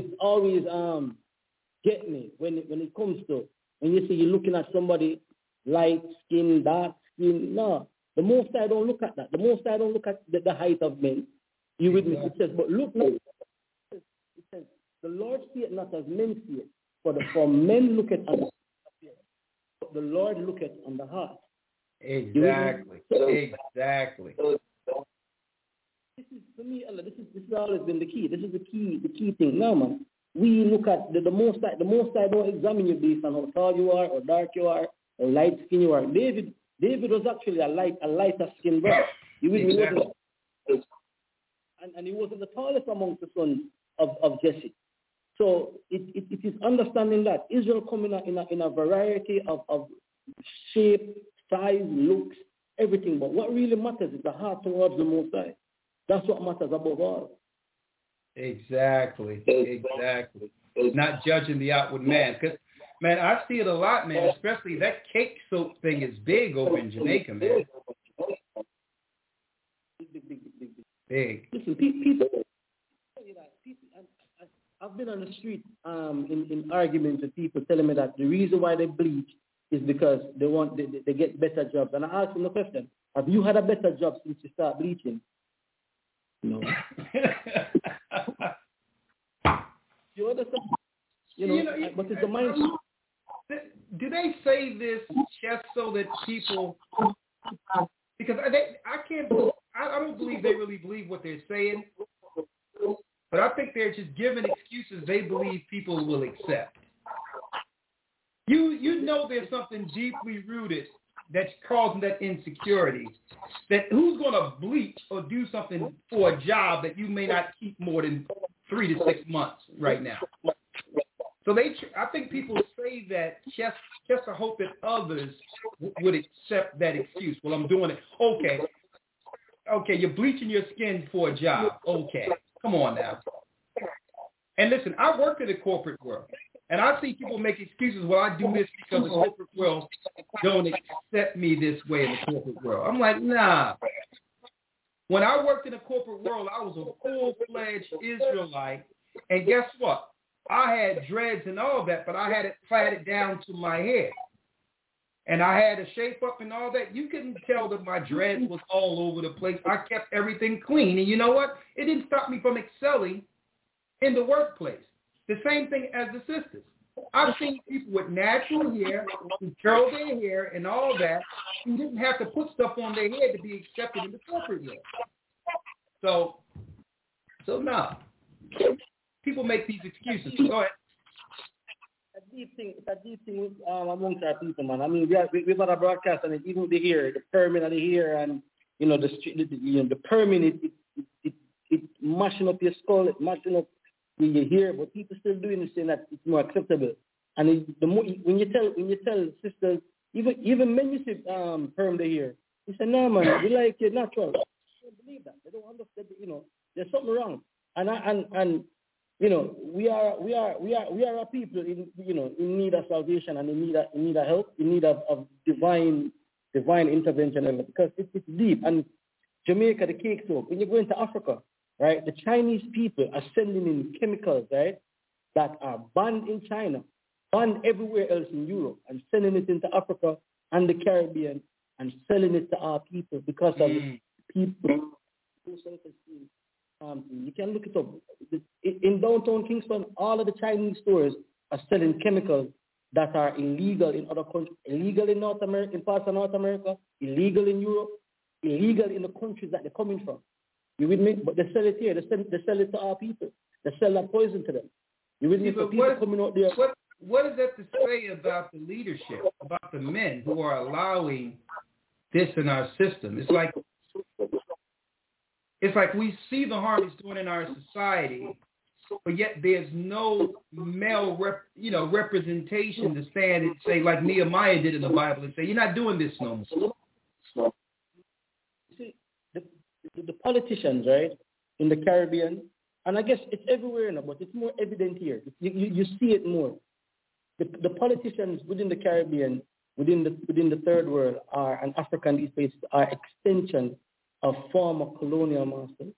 get me when it comes to, when you say you're looking at somebody light skin, dark skin. No, The Most High don't look at that. The Most High don't look at the height of men. You with me? It says, but look now. It says, the Lord see it not as men see it, for men look at on the appearance, but the Lord look at on the heart. Exactly. Exactly. This is for me, Allah. This has always been the key. This is the key thing. Now, man, we look at the Most High. The Most High don't examine you based on how tall you are, or dark you are, or light skin you are. David was actually a lighter skinned brother. Exactly. And he wasn't the tallest amongst the sons of Jesse. So it is understanding that Israel coming in a variety of shape, size, looks, everything. But what really matters is the heart towards the Most High. That's what matters above all. Exactly. Not judging the outward man. Because, man, I see it a lot, man, especially that cake soap thing is big over in Jamaica, man. Big. Listen, people I've been on the street in arguments with people telling me that the reason why they bleach is because they get better jobs. And I ask them the question, have you had a better job since you start bleaching? No. You understand? But it's the mindset. Do they say this just so that people? Because I don't believe they really believe what they're saying. But I think they're just giving excuses they believe people will accept. You know there's something deeply rooted that's causing that insecurity. That who's going to bleach or do something for a job that you may not keep more than 3 to 6 months right now. So I think people say that just to hope that others would accept that excuse. Well, I'm doing it. Okay, you're bleaching your skin for a job. Okay, come on now. And listen, I work in the corporate world, and I see people make excuses. Well, I do this because the corporate world don't accept me this way in the corporate world. I'm like, nah. When I worked in the corporate world, I was a full-fledged Israelite, and guess what? I had dreads and all that, but I had it plaited down to my head. And I had a shape up and all that. You couldn't tell that my dreads was all over the place. I kept everything clean. And you know what? It didn't stop me from excelling in the workplace. The same thing as the sisters. I've seen people with natural hair who curl their hair and all that who didn't have to put stuff on their head to be accepted in the corporate world. So no. People make these excuses. So go ahead. It's a deep thing amongst our people, man. I mean, we've had a broadcast, and even with the hair, the permit of the hair, and the permit, it mashing up your skull, it mashing up your hair, but people still doing it, saying that it's more acceptable. And when you tell sisters, even men you see perm the hair, they say, no man, we like it natural. They don't believe that. They don't understand. There's something wrong. And we are a people in need of salvation and in need of help, in need of divine intervention, because it's deep. And Jamaica, the cake soap. When you go into Africa, right, the Chinese people are sending in chemicals, right, that are banned in China, banned everywhere else in Europe, and sending it into Africa and the Caribbean and selling it to our people because of people. You can look it up. In downtown Kingston, all of the Chinese stores are selling chemicals that are illegal in other countries, illegal in North America, in parts of North America, illegal in Europe, illegal in the countries that they're coming from. You with me? But they sell it here. They sell it to our people. They sell that poison to them. You with me? For people coming out there. What is that to say about the leadership, about the men who are allowing this in our system? It's like we see the harm it's doing in our society, but yet there's no male representation to stand and say, like Nehemiah did in the Bible, and say, you're not doing this no more. See, the politicians, right, in the Caribbean, and I guess it's everywhere now, but it's more evident here. You see it more. The politicians within the Caribbean, within the third world, and African these places are extensions of former colonial masters.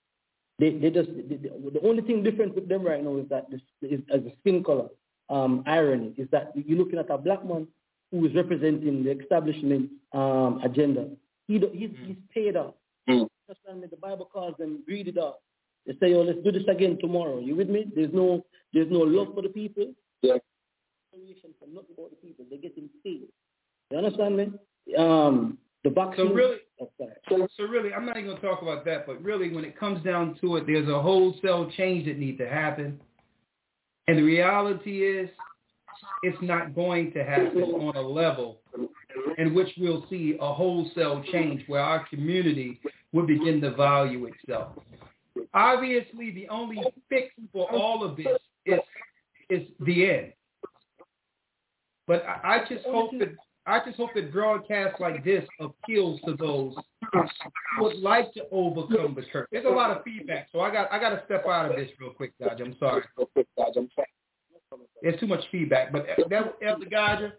The only thing different with them right now is that as a skin color. Irony is that you're looking at a black man who is representing the establishment agenda. He's paid off. That's why the Bible calls them greedy dogs. They say, "Oh, let's do this again tomorrow." You with me? There's no love for the people. Yeah. For nothing about the people. They're getting paid. You understand me? The vaccine. So really, I'm not even going to talk about that. But really, when it comes down to it, there's a wholesale change that needs to happen. And the reality is, it's not going to happen on a level in which we'll see a wholesale change where our community will begin to value itself. Obviously, the only fix for all of this is the end. But I just hope that broadcasts like this appeals to those who would like to overcome the curse. There's a lot of feedback, so I got to step out of this real quick, Dodge. I'm sorry. There's too much feedback, but that Elder Godger.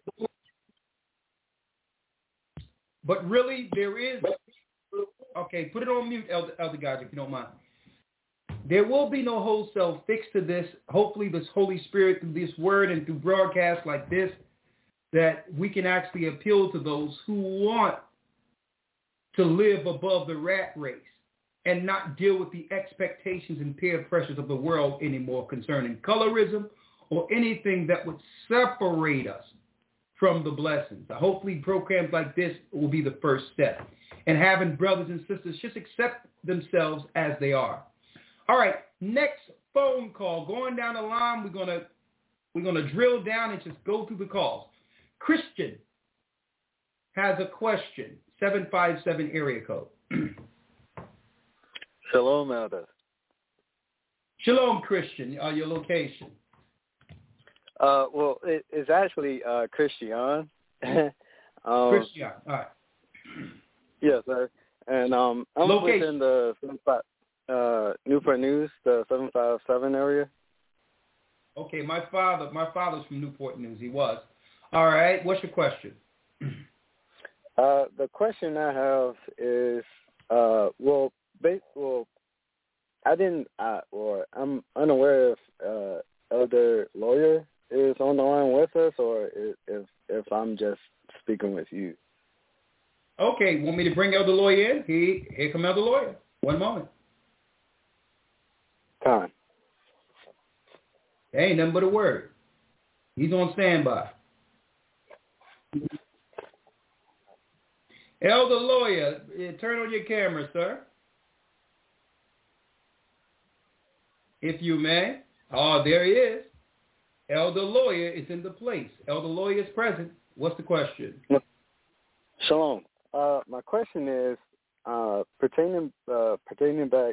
But really, there is. Okay, put it on mute, Elder Godger, if you don't mind. There will be no wholesale fix to this. Hopefully, this Holy Spirit, through this word and through broadcasts like this, that we can actually appeal to those who want to live above the rat race and not deal with the expectations and peer pressures of the world anymore concerning colorism or anything that would separate us from the blessings. Hopefully programs like this will be the first step. And having brothers and sisters just accept themselves as they are. All right, next phone call. Going down the line, we're gonna drill down and just go through the calls. Christian has a question. 757 area code. Shalom, Elder. Shalom, Christian. Your location. Well, it's actually Christian. Christian. All right. Yes, sir. And I'm within the Newport News, the 757 area. Okay, my father's from Newport News. He was. All right. What's your question? The question I have is, I'm unaware if Elder Lawyer is on the line with us, or if I'm just speaking with you. Okay, want me to bring Elder Lawyer in? Here come Elder Lawyer. One moment. Time. Ain't nothing but a word. He's on standby. Elder Lawyer, turn on your camera, sir. If you may. Oh, there he is. Elder Lawyer is in the place. Elder Lawyer is present. What's the question? Shalom. My question is pertaining back,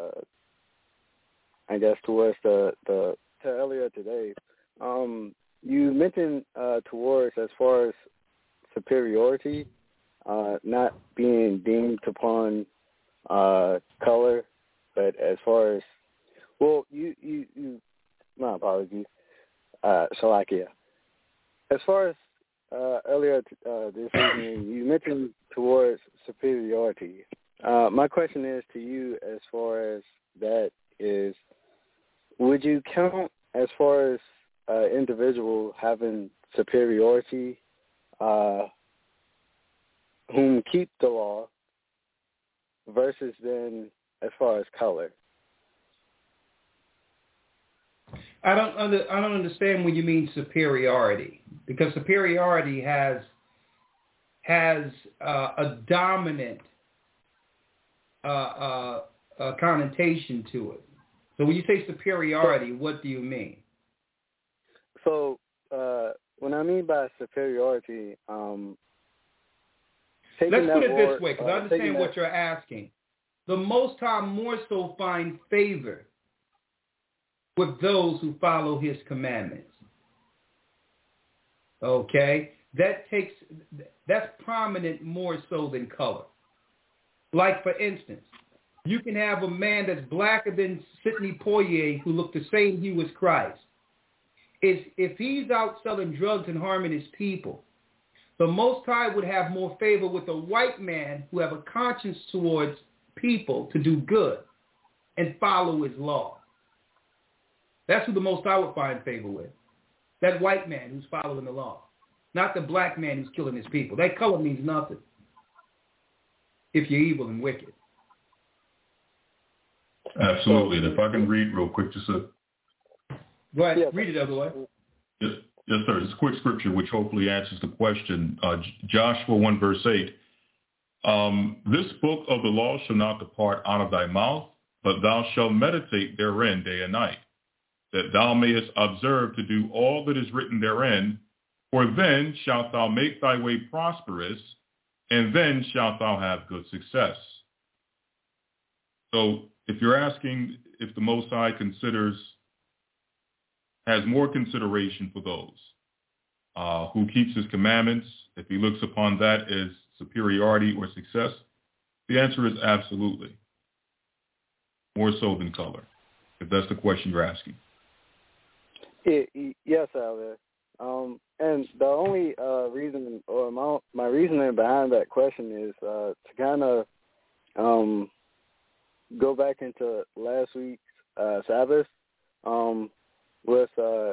I guess, towards to earlier today. You mentioned towards as far as superiority, not being deemed upon color, but as far as you my apologies, Shalakia. As far as earlier this evening, you mentioned towards superiority. My question is to you as far as that is, would you count as far as individual having superiority whom keep the law versus then as far as color? I don't understand when you mean superiority, because superiority has a dominant connotation to it. So when you say superiority, what do you mean? So when I mean by superiority, let's put it this way, because I understand what you're asking. The Most High more so find favor with those who follow his commandments. Okay? That's prominent more so than color. Like, for instance, you can have a man that's blacker than Sidney Poitier who looked the same hue as Christ. If he's out selling drugs and harming his people, the Most High would have more favor with a white man who have a conscience towards people to do good and follow his law. That's who the Most High would find favor with. That white man who's following the law. Not the black man who's killing his people. That color means nothing. if you're evil and wicked. Absolutely. And if I can read real quick, just a... Go ahead, read it, otherwise. Yes, sir. It's a quick scripture which hopefully answers the question. Joshua 1 verse 8. This book of the law shall not depart out of thy mouth, but thou shalt meditate therein day and night, that thou mayest observe to do all that is written therein, for then shalt thou make thy way prosperous, and then shalt thou have good success. So if you're asking if the Most High has more consideration for those who keeps his commandments, if he looks upon that as superiority or success, the answer is absolutely. More so than color, if that's the question you're asking. Yes, Albert. And the only reason, or my reasoning behind that question is to kind of go back into last week's Sabbath with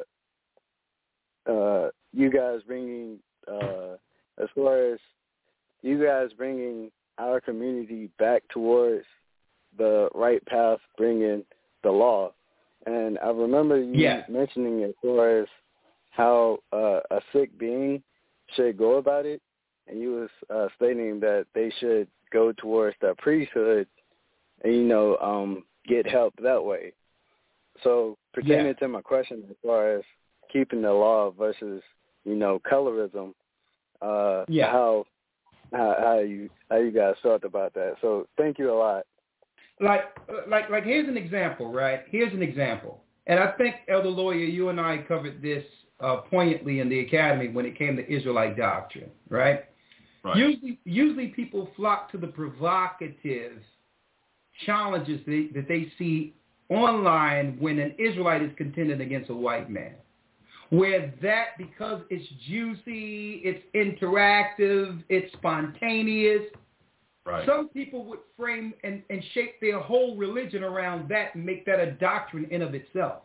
you guys bringing, as far as you guys bringing our community back towards the right path, bringing the law. And I remember you mentioning as far as how a sick being should go about it, and you was stating that they should go towards the priesthood and, get help that way. So pertaining to my question as far as keeping the law versus, colorism, how you guys felt about that. So thank you a lot. Like here's an example, right? Here's an example. And I think, Elder Lawyer, you and I covered this poignantly in the academy when it came to Israelite doctrine, right? Usually people flock to the provocative challenges that they see online when an Israelite is contending against a white man. Where that, because it's juicy, it's interactive, it's spontaneous, some people would frame and shape their whole religion around that and make that a doctrine in of itself.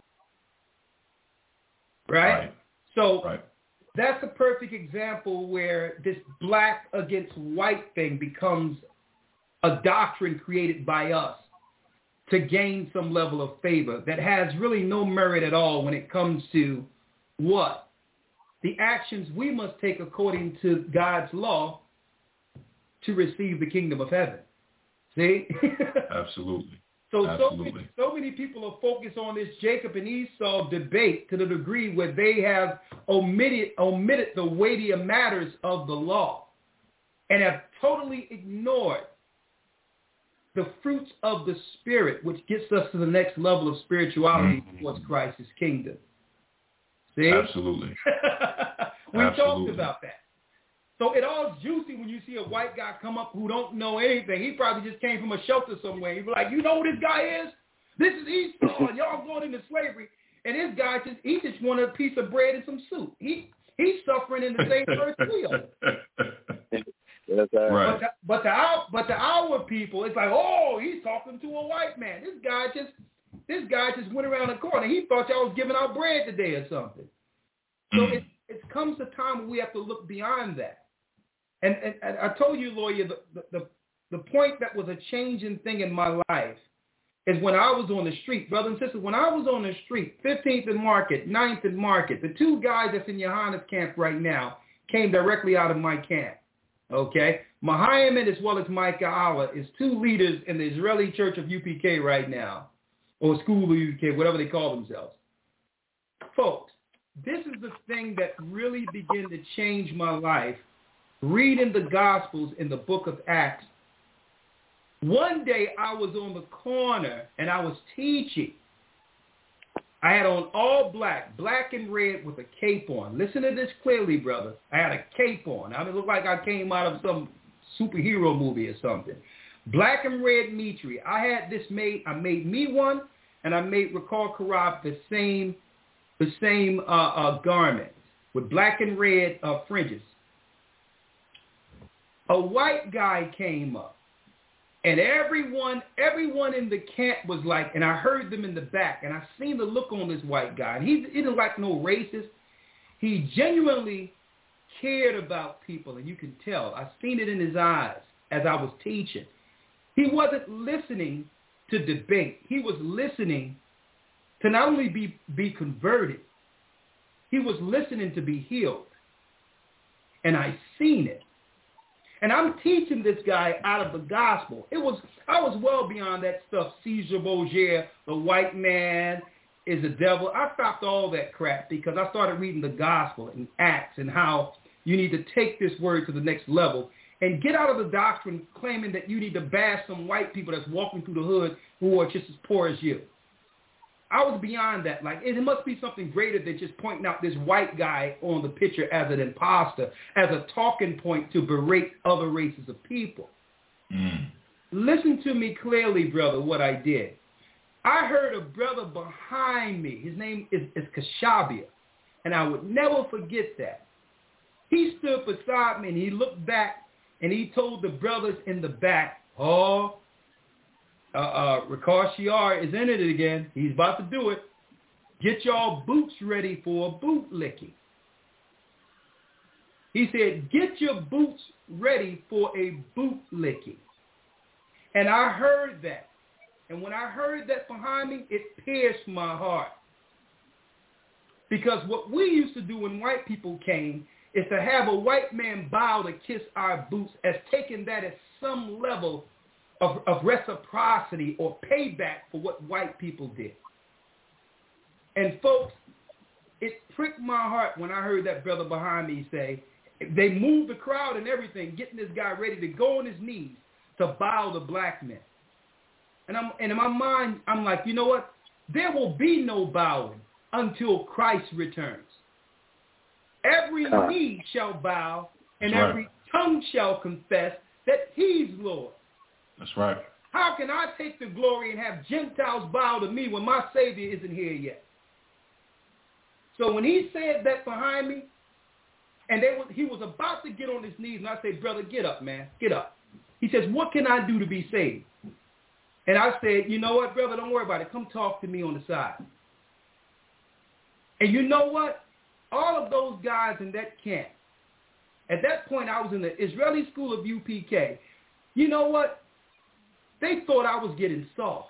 Right? So that's a perfect example where this black against white thing becomes a doctrine created by us to gain some level of favor that has really no merit at all when it comes to what? The actions we must take according to God's law to receive the kingdom of heaven. See? Absolutely. So many people are focused on this Jacob and Esau debate to the degree where they have omitted the weightier matters of the law and have totally ignored the fruits of the Spirit, which gets us to the next level of spirituality towards Christ's kingdom. See? Absolutely. We talked about that. So it all's juicy when you see a white guy come up who don't know anything. He probably just came from a shelter somewhere. He'd be like, you know who this guy is? This is Esau. Y'all going into slavery. And this guy just wanted a piece of bread and some soup. He's suffering in the same first wheel. Right. But to our people, it's like, oh, he's talking to a white man. This guy just went around the corner. He thought y'all was giving out bread today or something. So it comes a time where we have to look beyond that. And I told you, Lawyer, the point that was a changing thing in my life is when I was on the street. Brothers and sisters, when I was on the street, 15th and Market, 9th and Market, the two guys that's in Johanna's camp right now came directly out of my camp. Okay? Mahayaman as well as Micah Allah is two leaders in the Israeli Church of UPK right now, or School of UPK, whatever they call themselves. Folks, this is the thing that really began to change my life, reading the Gospels in the book of Acts. One day I was on the corner and I was teaching. I had on all black and red with a cape on. Listen to this clearly, brother. I had a cape on. I mean, it looked like I came out of some superhero movie or something. Black and red mitri. I had this made. I made me one, and I made Rakal Karab the same garment with black and red fringes. A white guy came up, and everyone in the camp was like, and I heard them in the back, and I seen the look on this white guy. And he didn't like no racist. He genuinely cared about people, and you can tell. I seen it in his eyes. as I was teaching. He wasn't listening to debate. He was listening to not only be converted, he was listening to be healed. And I seen it. And I'm teaching this guy out of the gospel. I was well beyond that stuff. Caesar Borgia, the white man is a devil. I stopped all that crap because I started reading the gospel and Acts and how you need to take this word to the next level and get out of the doctrine claiming that you need to bash some white people that's walking through the hood who are just as poor as you. I was beyond that. Like, it must be something greater than just pointing out this white guy on the picture as an imposter, as a talking point to berate other races of people. Mm. Listen to me clearly, brother, what I did. I heard a brother behind me. His name is Kashabia, and I would never forget that. He stood beside me, and he looked back, and he told the brothers in the back, Ricard Shiar is in it again. He's about to do it. Get y'all boots ready for a boot licking. He said, get your boots ready for a boot licking. And I heard that. And when I heard that behind me, it pierced my heart. Because what we used to do when white people came is to have a white man bow to kiss our boots as taking that as some level of reciprocity or payback for what white people did. And folks, it pricked my heart when I heard that brother behind me say, they moved the crowd and everything, getting this guy ready to go on his knees to bow to black men. And in my mind, I'm like, you know what? There will be no bowing until Christ returns. Every knee shall bow and every tongue shall confess that he's Lord. That's right. How can I take the glory and have Gentiles bow to me when my Savior isn't here yet? So when he said that behind me, and he was about to get on his knees, and I said, brother, get up, man, get up. He says, what can I do to be saved? And I said, you know what, brother, don't worry about it. Come talk to me on the side. And you know what? All of those guys in that camp, at that point I was in the Israeli school of UPK. You know what? They thought I was getting soft.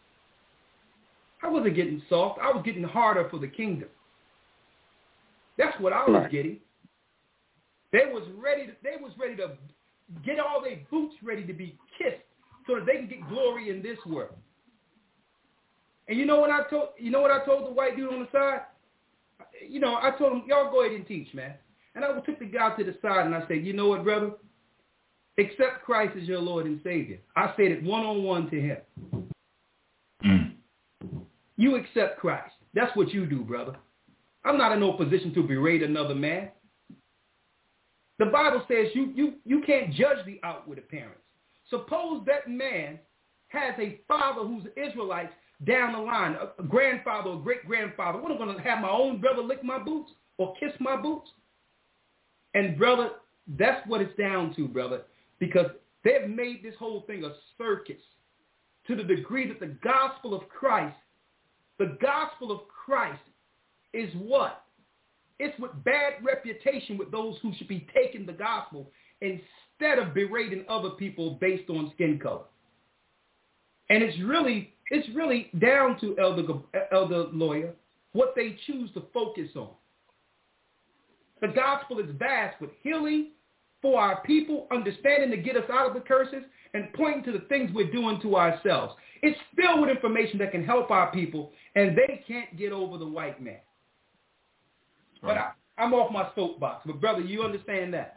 I wasn't getting soft. I was getting harder for the kingdom. That's what I was getting. They was ready to get all their boots ready to be kissed so that they can get glory in this world. And you know what I told the white dude on the side? You know, I told him, y'all go ahead and teach, man. And I took the guy to the side and I said, you know what, brother? Accept Christ as your Lord and Savior. I said it one-on-one to him. Mm. You accept Christ. That's what you do, brother. I'm not in no position to berate another man. The Bible says you can't judge the outward appearance. Suppose that man has a father who's an Israelite down the line, a grandfather or great-grandfather. What, am I going to have my own brother lick my boots or kiss my boots? And, brother, that's what it's down to, brother. Because they've made this whole thing a circus to the degree that the gospel of Christ is what? It's with bad reputation with those who should be taking the gospel instead of berating other people based on skin color. And it's really down to Elder Lawyer what they choose to focus on. The gospel is vast with healing for our people, understanding to get us out of the curses, and pointing to the things we're doing to ourselves. It's filled with information that can help our people, and they can't get over the white man. Right. But I'm off my soapbox. But, brother, you understand that?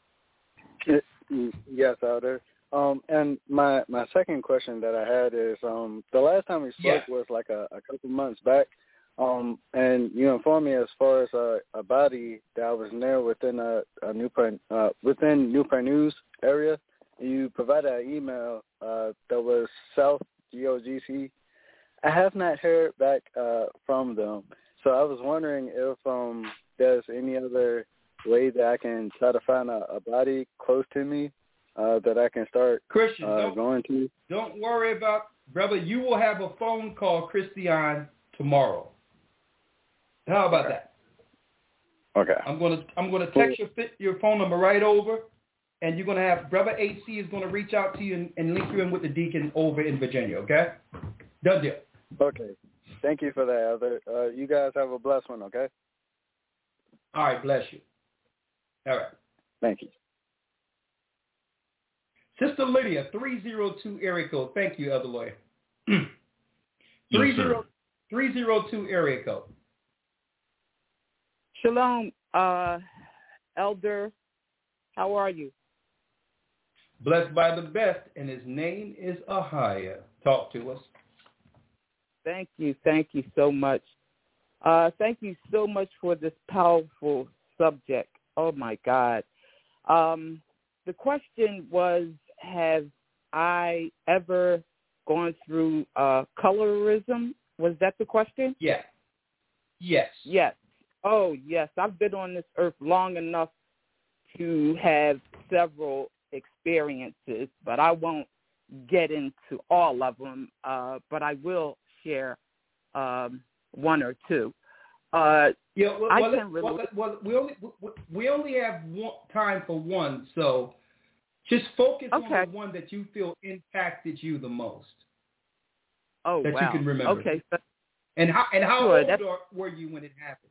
Yes, Elder. And my second question that I had is, the last time we spoke was like a couple months back. And you informed me as far as a body that was near within within Newport News area. You provided an email that was South GOGC. I have not heard back from them, so I was wondering if there's any other way that I can try to find a body close to me that I can start Christian, going to. Don't worry about, brother. You will have a phone call, Christian, tomorrow. How about that? Okay. I'm gonna text your phone number right over, and you're going to have Brother AC is going to reach out to you and link you in with the deacon over in Virginia, okay? Done deal. Okay. Thank you for that, Elder. You guys have a blessed one, okay? All right, bless you. All right. Thank you. Sister Lydia, 302 area code. Thank you, Elder Lawyer. Yes, sir. 302 area code. Shalom, Elder. How are you? Blessed by the best, and his name is Ahia. Talk to us. Thank you so much. Thank you so much for this powerful subject. Oh, my God. The question was, have I ever gone through colorism? Was that the question? Yeah. Yes. Yes. Oh, yes. I've been on this earth long enough to have several experiences, but I won't get into all of them, but I will share one or two. We only have time for one, so just focus on the one that you feel impacted you the most. Oh, that you can remember. Okay. And how old were you when it happened?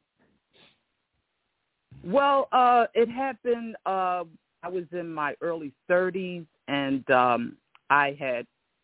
Well, it happened. I was in my early 30s, and I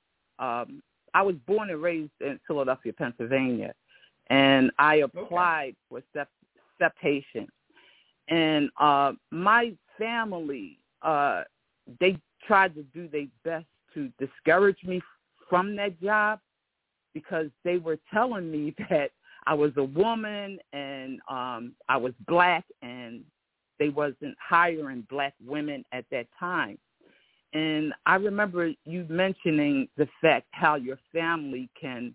was born and raised in Philadelphia, Pennsylvania, and I applied for STEP Haitian. And my family, they tried to do their best to discourage me from that job because they were telling me that I was a woman and I was black and they wasn't hiring black women at that time. And I remember you mentioning the fact how your family can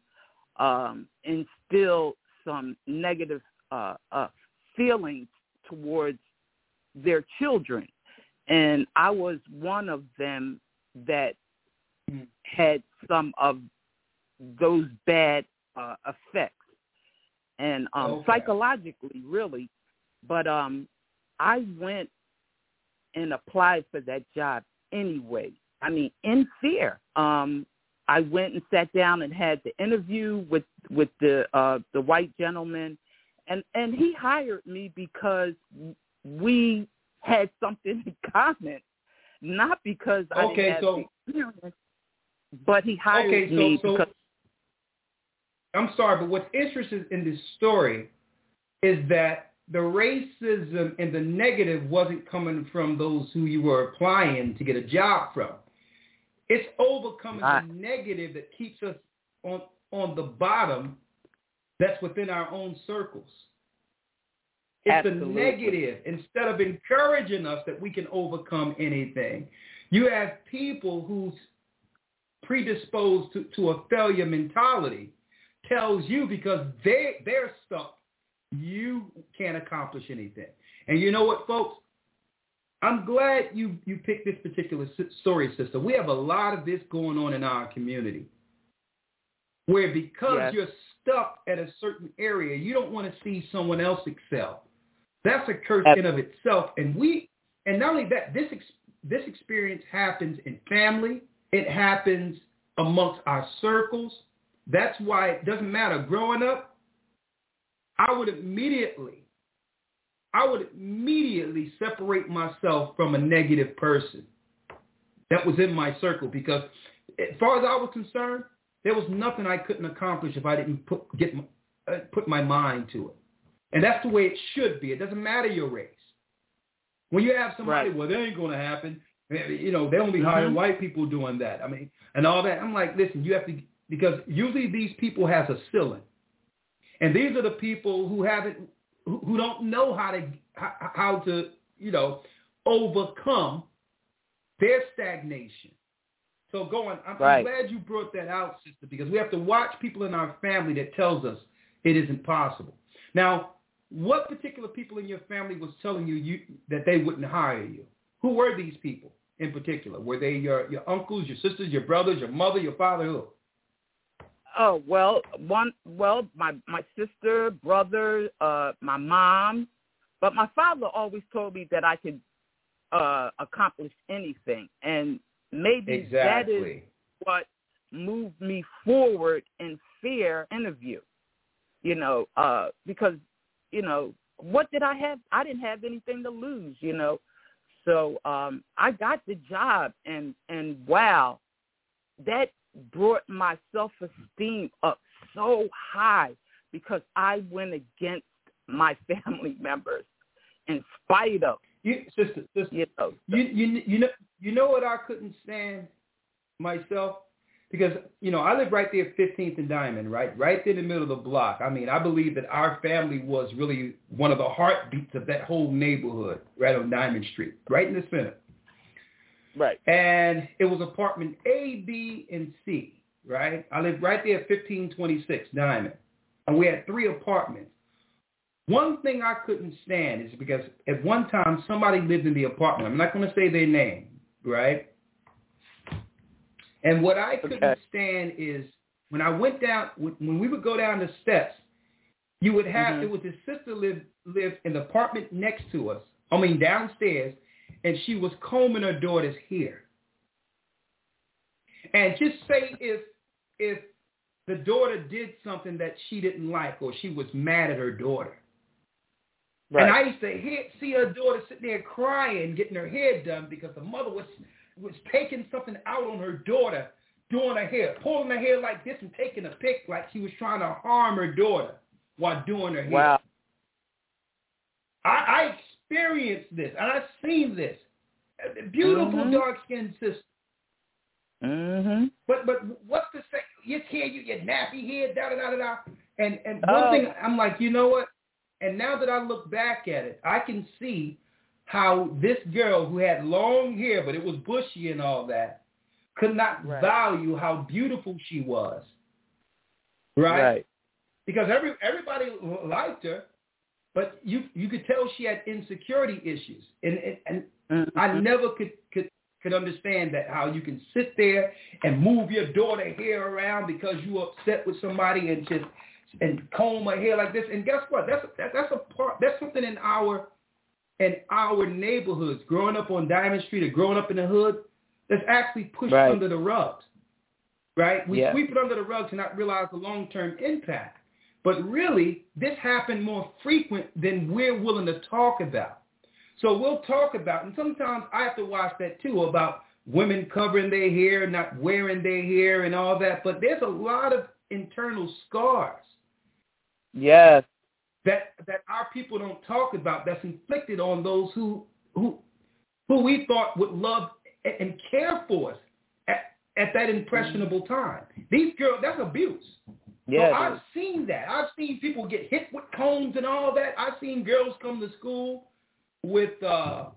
instill some negative feelings towards their children. And I was one of them that had some of those bad effects. And psychologically, really. But I went and applied for that job anyway. I mean, in fear. I went and sat down and had the interview with the white gentleman, and he hired me because we had something in common, not because I didn't have the experience, but he hired me because. I'm sorry, but what's interesting in this story is that the racism and the negative wasn't coming from those who you were applying to get a job from. It's overcoming the negative that keeps us on the bottom that's within our own circles. It's the negative. Instead of encouraging us that we can overcome anything, you have people who's predisposed to a failure mentality tells you because they're stuck, you can't accomplish anything. And you know what, folks? I'm glad you picked this particular story, sister. We have a lot of this going on in our community where because you're stuck at a certain area, you don't want to see someone else excel. That's a curse in of itself. And not only that, this experience happens in family. It happens amongst our circles. That's why it doesn't matter. Growing up, I would immediately separate myself from a negative person that was in my circle because as far as I was concerned, there was nothing I couldn't accomplish if I didn't put my mind to it. And that's the way it should be. It doesn't matter your race. When you have somebody, well, that ain't going to happen. You know, they only hire white people doing that. I mean, and all that. I'm like, listen, you have to, because usually these people has a ceiling. And these are the people who don't know how to, you know, overcome their stagnation. So I'm glad you brought that out, sister, because we have to watch people in our family that tells us it isn't possible. Now, what particular people in your family was telling you that they wouldn't hire you? Who were these people in particular? Were they your uncles, your sisters, your brothers, your mother, your father, who? Oh, my sister, brother, my mom, but my father always told me that I could accomplish anything. And maybe Exactly. that is what moved me forward in fear interview, because, what did I have? I didn't have anything to lose, So I got the job, and wow, that brought my self-esteem up so high because I went against my family members in spite of. Sister, you know what I couldn't stand myself? Because, I live right there at 15th and Diamond, right there in the middle of the block. I mean, I believe that our family was really one of the heartbeats of that whole neighborhood, right on Diamond Street, right in the center. Right. And it was apartment A, B, and C, right? I lived right there at 1526 Diamond. And we had 3 apartments. One thing I couldn't stand is because at one time somebody lived in the apartment. I'm not going to say their name, right? And what I couldn't stand is when I went down, when we would go down the steps, you would have, it was his sister lived in the apartment next to us, downstairs, and she was combing her daughter's hair. And just say if the daughter did something that she didn't like or she was mad at her daughter. Right. And I used to see her daughter sitting there crying, getting her hair done because the mother was taking something out on her daughter, doing her hair, pulling her hair like this and taking a pic like she was trying to harm her daughter while doing her hair. Wow. I experienced this, and I've seen this. Beautiful dark-skinned sister. But what's the say? Your hair, your nappy hair, da-da-da-da-da. And one thing, I'm like, you know what? And now that I look back at it, I can see how this girl who had long hair, but it was bushy and all that, could not value how beautiful she was. Right? Because everybody liked her, but you could tell she had insecurity issues. And I never could understand that, how you can sit there and move your daughter hair around because you're upset with somebody and comb her hair like this. And guess what? That's something in our neighborhoods, growing up on Diamond Street or growing up in the hood, that's actually pushed under the rugs, right? We sweep it under the rugs and not realize the long-term impact. But really, this happened more frequent than we're willing to talk about. So we'll talk about, and sometimes I have to watch that too, about women covering their hair, not wearing their hair and all that. But there's a lot of internal scars. Yes. That our people don't talk about, that's inflicted on those who we thought would love and care for us at that impressionable time. These girls, that's abuse. Yeah, so I've seen that. I've seen people get hit with combs and all that. I've seen girls come to school with hot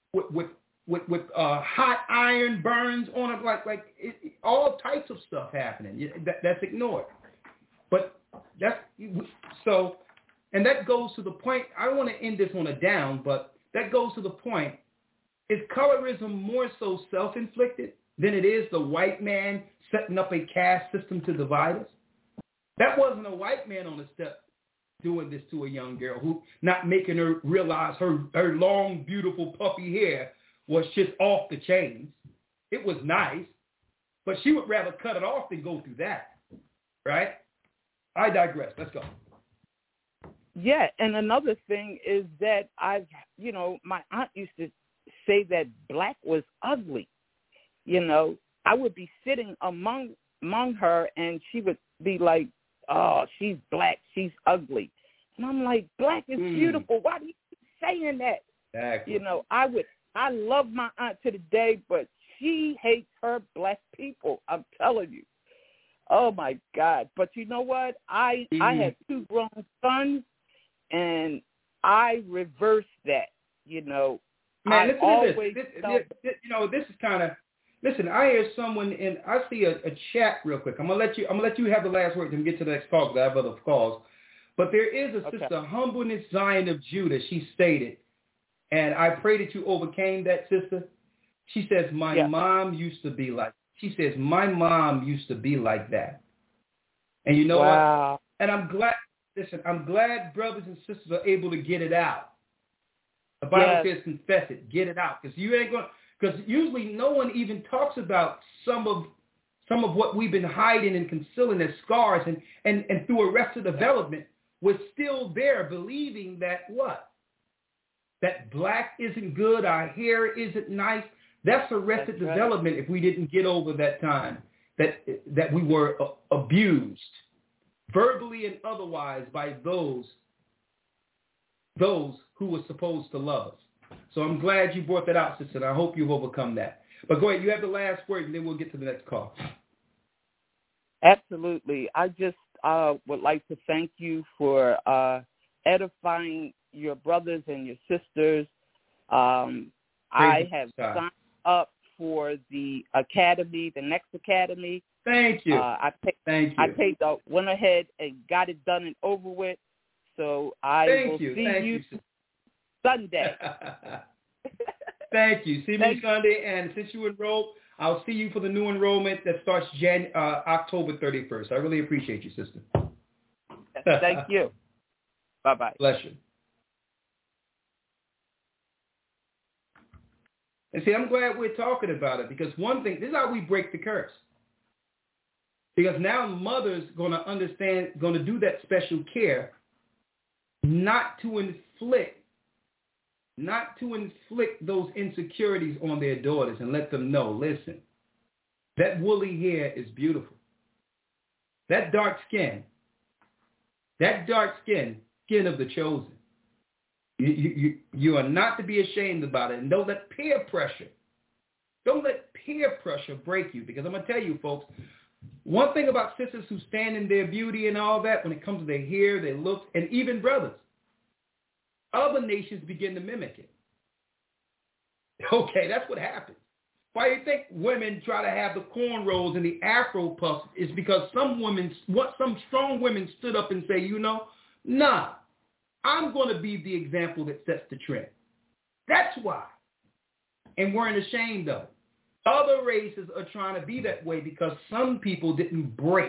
iron burns on it, all types of stuff happening. That's ignored. But that's so. And that goes to the point, I don't want to end this on a down, but that goes to the point, is colorism more so self-inflicted than it is the white man setting up a caste system to divide us? That wasn't a white man on the step doing this to a young girl, who not making her realize her long, beautiful, puffy hair was just off the chains. It was nice, but she would rather cut it off than go through that, right? I digress. Let's go. Yeah, and another thing is that my aunt used to say that black was ugly. I would be sitting among her, and she would be like, "Oh, she's black, she's ugly," and I'm like, "Black is beautiful. Why do you keep saying that?" Exactly. I love my aunt to the day, but she hates her black people. I'm telling you. Oh my God! But you know what? I had 2 grown sons. And I reversed that, Man, listen to this. This is kind of. Listen, I hear someone and I see a chat real quick. I'm gonna let you have the last word and get to the next call because I have other calls. But there is a sister, Humbleness Zion of Judah. She stated, and I pray that you overcame that, sister. She says, my mom used to be like. She says, my mom used to be like that. And you know what? And I'm glad. Listen, I'm glad brothers and sisters are able to get it out. The Bible says confess it, get it out, because you ain't going. Because usually no one even talks about some of what we've been hiding and concealing as scars, and through arrested development, we're still there believing that what? That black isn't good, our hair isn't nice. That's arrested development if we didn't get over that time that we were abused, verbally and otherwise, by those who were supposed to love us. So I'm glad you brought that out, sister, and I hope you've overcome that. But go ahead, you have the last word, and then we'll get to the next call. Absolutely. I just would like to thank you for edifying your brothers and your sisters. I have signed up for the academy, the next academy. Thank you. Thank you. I went ahead and got it done and over with. So I will see you Sunday. Thank you. See me Sunday, and since you enrolled, I'll see you for the new enrollment that starts October 31st. I really appreciate you, sister. Thank you. Bye-bye. Bless you. And see, I'm glad we're talking about it, because one thing, this is how we break the curse. Because now mothers going to understand, going to do that special care, not to inflict those insecurities on their daughters, and let them know, listen, that woolly hair is beautiful. That dark skin of the chosen. You are not to be ashamed about it. And don't let peer pressure break you. Because I'm going to tell you, folks, one thing about sisters who stand in their beauty and all that, when it comes to their hair, their looks, and even brothers, other nations begin to mimic it. Okay, that's what happens. Why do you think women try to have the cornrows and the afro puffs? Is because some strong women stood up and say, nah, I'm going to be the example that sets the trend. That's why. And weren't ashamed of it. Other races are trying to be that way because some people didn't break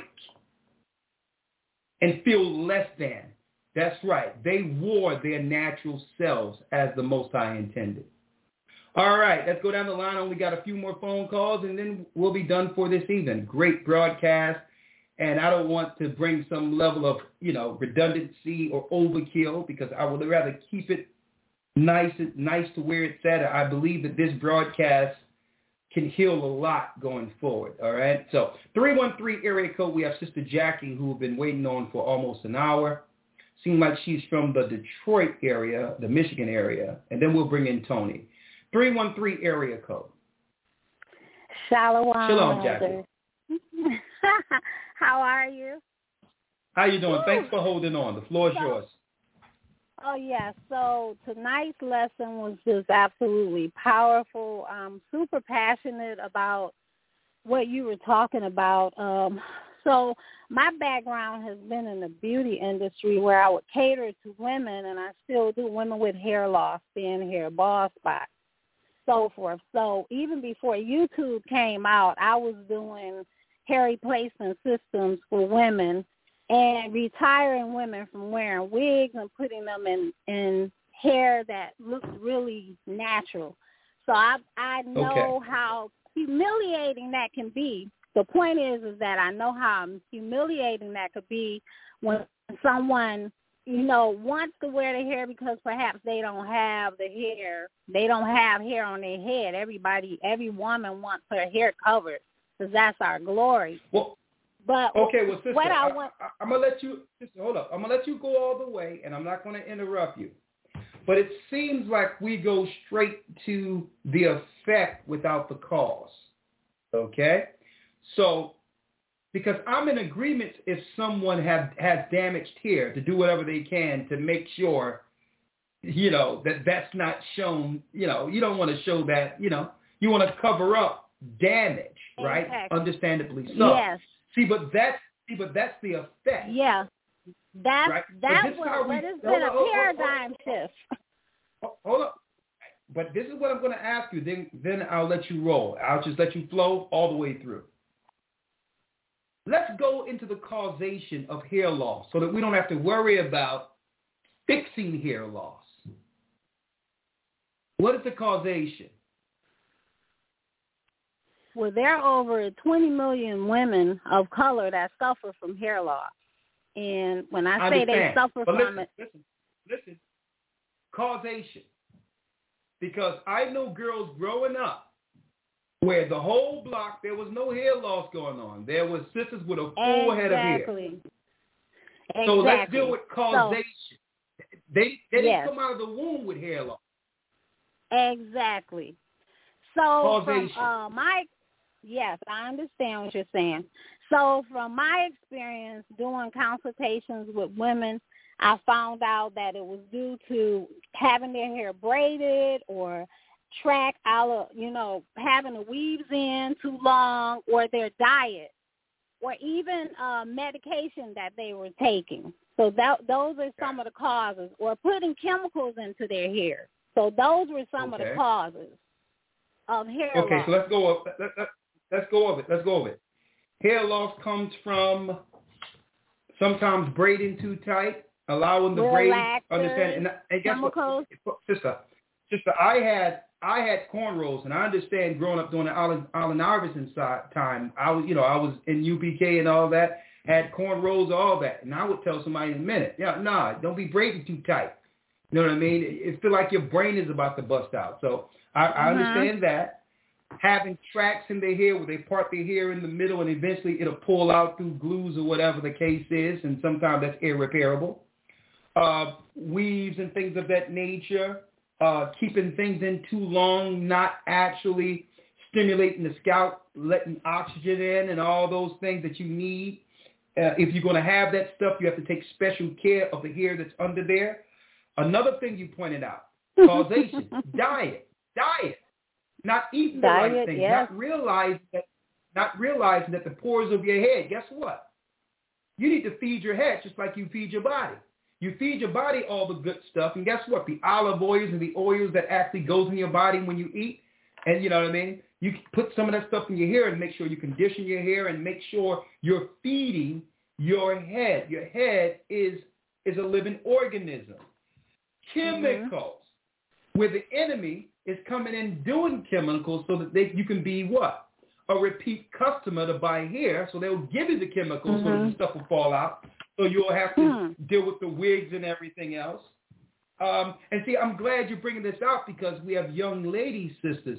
and feel less than. That's right. They wore their natural selves as the Most High intended. All right, let's go down the line. Only got a few more phone calls, and then we'll be done for this evening. Great broadcast, and I don't want to bring some level of, redundancy or overkill, because I would rather keep it nice to where it's at. I believe that this broadcast can heal a lot going forward, all right? So 313 area code, we have Sister Jackie, who have been waiting on for almost an hour. Seems like she's from the Detroit area, the Michigan area, and then we'll bring in Tony. 313 area code. Shalom. Shalom, Jackie. How are you? How you doing? Thanks for holding on. The floor is yours. Oh, yeah. So tonight's lesson was just absolutely powerful. I'm super passionate about what you were talking about. So my background has been in the beauty industry, where I would cater to women, and I still do, women with hair loss, thin hair, bald spots, so forth. So even before YouTube came out, I was doing hair replacement systems for women and retiring women from wearing wigs and putting them in hair that looks really natural. So I know how humiliating that can be. The point is that I know how humiliating that could be when someone, wants to wear the hair because perhaps they don't have the hair. They don't have hair on their head. Every woman wants her hair covered because that's our glory. Well, but okay, well, sister, what I'm gonna let you. Sister, hold up. I'm gonna let you go all the way, and I'm not gonna interrupt you. But it seems like we go straight to the effect without the cause. Okay? So, because I'm in agreement if someone has damaged hair, to do whatever they can to make sure, that's not shown. You don't want to show that. You want to cover up damage, right? Exactly. Understandably so. Yes. But that's the effect. Yeah. That's right? what it's been a paradigm shift. Hold up. But this is what I'm going to ask you. Then I'll let you roll. I'll just let you flow all the way through. Let's go into the causation of hair loss so that we don't have to worry about fixing hair loss. What is the causation? Well, there are over 20 million women of color that suffer from hair loss. And when I say they suffer from it. Listen. Causation. Because I know girls growing up where the whole block, there was no hair loss going on. There was sisters with a full head of hair. Exactly. So let's deal with causation. They didn't come out of the womb with hair loss. Exactly. So causation. Yes, I understand what you're saying. So from my experience doing consultations with women, I found out that it was due to having their hair braided or track out, having the weaves in too long, or their diet, or even medication that they were taking. So those are some of the causes, or putting chemicals into their hair. So those were some of the causes of hair loss. Okay, so let's go over it. Hair loss comes from sometimes braiding too tight, allowing the braids. Understand? And guess chemicals. What, sister? I had cornrows, and I understand growing up during the Allen Iverson time. I was in UPK and all that. Had cornrows, all that, and I would tell somebody in a minute, don't be braiding too tight. You know what I mean? It feel like your brain is about to bust out. So I understand that. Having tracks in their hair where they part their hair in the middle and eventually it'll pull out through glues or whatever the case is, and sometimes that's irreparable. Weaves and things of that nature, keeping things in too long, not actually stimulating the scalp, letting oxygen in and all those things that you need. If you're going to have that stuff, you have to take special care of the hair that's under there. Another thing you pointed out, causation, diet. Not eating the right things, not realizing that the pores of your head, guess what? You need to feed your head just like you feed your body. You feed your body all the good stuff, and guess what? The olive oils and the oils that actually goes in your body when you eat, and you know what I mean? You put some of that stuff in your hair and make sure you condition your hair and make sure you're feeding your head. Your head is a living organism. Chemicals, where the enemy is coming in doing chemicals so that you can be what? A repeat customer to buy hair, so they'll give you the chemicals so that the stuff will fall out, so you'll have to deal with the wigs and everything else. And see, I'm glad you're bringing this out because we have young ladies, sisters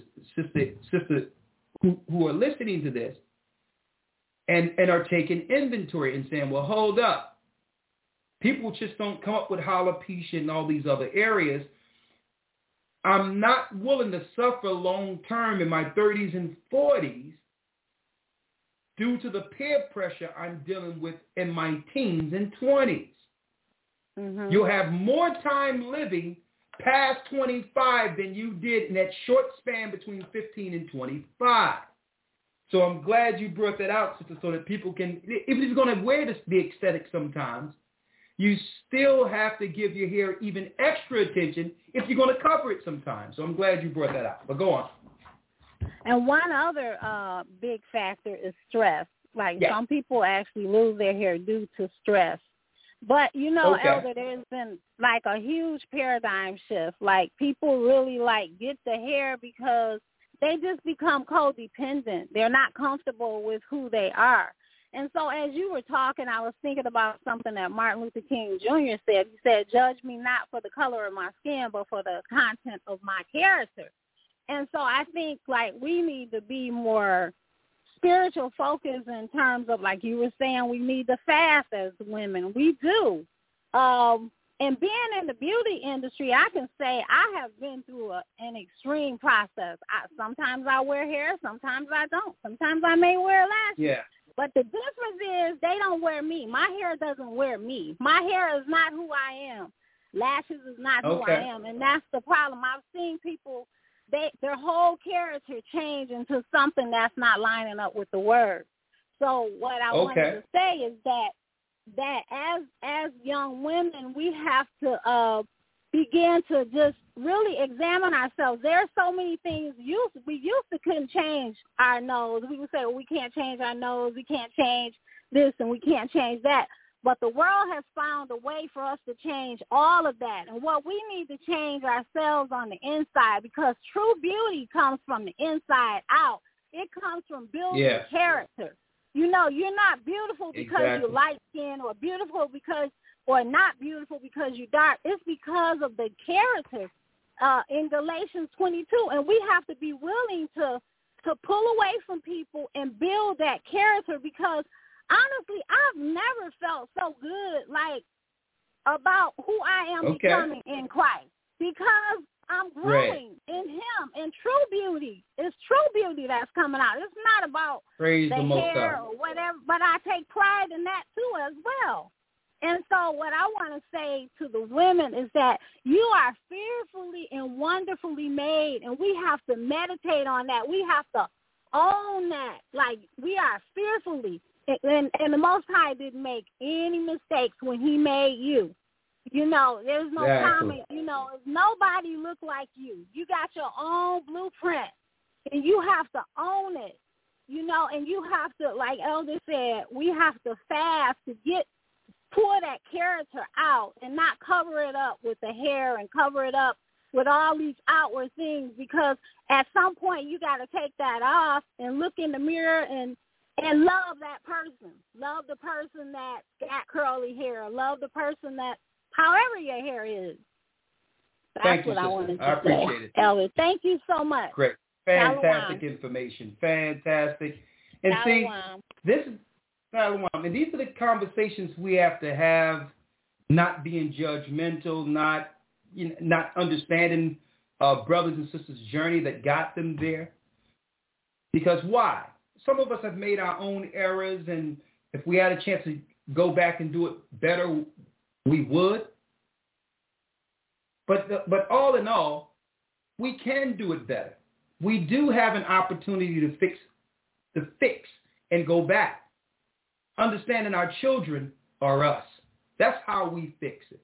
who are listening to this and are taking inventory and saying, well, hold up. People just don't come up with alopecia and all these other areas. I'm not willing to suffer long term in my 30s and 40s due to the peer pressure I'm dealing with in my teens and 20s. You'll have more time living past 25 than you did in that short span between 15 and 25. So I'm glad you brought that out, sister, so that people can, even if you're going to wear the aesthetic sometimes, you still have to give your hair even extra attention if you're going to cover it sometimes. So I'm glad you brought that out. But go on. And one other big factor is stress. Like some people actually lose their hair due to stress. But, Elder, there's been like a huge paradigm shift. Like people really get the hair because they just become codependent. They're not comfortable with who they are. And so as you were talking, I was thinking about something that Martin Luther King Jr. said. He said, judge me not for the color of my skin, but for the content of my character. And so I think, we need to be more spiritual focused in terms of, like you were saying, we need to fast as women. We do. And being in the beauty industry, I can say I have been through an extreme process. Sometimes I wear hair, sometimes I don't. Sometimes I may wear lashes. Yeah. But the difference is they don't wear me. My hair doesn't wear me. My hair is not who I am. Lashes is not who I am. And that's the problem. I've seen people, their whole character change into something that's not lining up with the word. So what I wanted to say is that as young women, we have to begin to just really examine ourselves. There are so many things we used to couldn't change our nose. We would say, well, we can't change our nose, we can't change this, and we can't change that. But the world has found a way for us to change all of that. And what we need to change ourselves on the inside, because true beauty comes from the inside out. It comes from building character. You know, you're not beautiful because you're light skinned, or beautiful because, or not beautiful because you're dark. It's because of the character in Galatians 22. And we have to be willing to pull away from people and build that character, because honestly, I've never felt so good like about who I am becoming in Christ, because I'm growing in him, and true beauty. It's true beauty that's coming out. It's not about the hair or whatever, but I take pride in that too as well. And so what I want to say to the women is that you are fearfully and wonderfully made, and we have to meditate on that. We have to own that. Like, we are fearfully. And the Most High didn't make any mistakes when he made you. You know, there's no comment. You know, nobody look like you. You got your own blueprint, and you have to own it. You know, and you have to, like Elder said, we have to fast to pour that character out and not cover it up with the hair and cover it up with all these outward things, because at some point you got to take that off and look in the mirror and love that person. Love the person that got curly hair. Love the person that, however your hair is. That's what I wanted to say. I appreciate it. Elder, thank you so much. Great. Fantastic information. Fantastic. And see, this is and these are the conversations we have to have, not being judgmental, not understanding brothers and sisters' journey that got them there. Because why? Some of us have made our own errors, and if we had a chance to go back and do it better, we would. But all in all, we can do it better. We do have an opportunity to fix and go back. Understanding our children are us. That's how we fix it.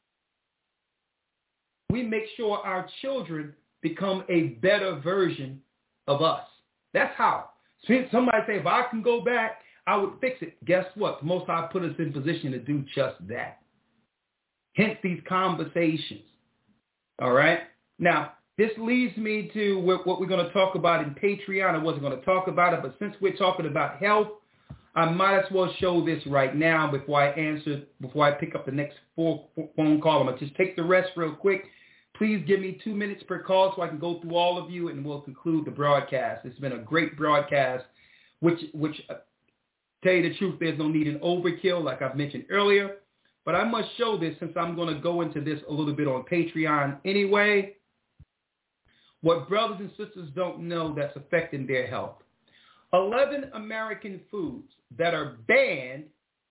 We make sure our children become a better version of us. That's how. Somebody say, if I can go back, I would fix it. Guess what? The Most High put us in position to do just that. Hence these conversations. All right? Now, this leads me to what we're going to talk about in Patreon. I wasn't going to talk about it, but since we're talking about health, I might as well show this right now before I pick up the next phone call. I'm going to just take the rest real quick. Please give me 2 minutes per call so I can go through all of you, and we'll conclude the broadcast. It's been a great broadcast, which tell you the truth, there's no need in overkill, like I've mentioned earlier. But I must show this since I'm going to go into this a little bit on Patreon anyway. What brothers and sisters don't know that's affecting their health. 11 American foods that are banned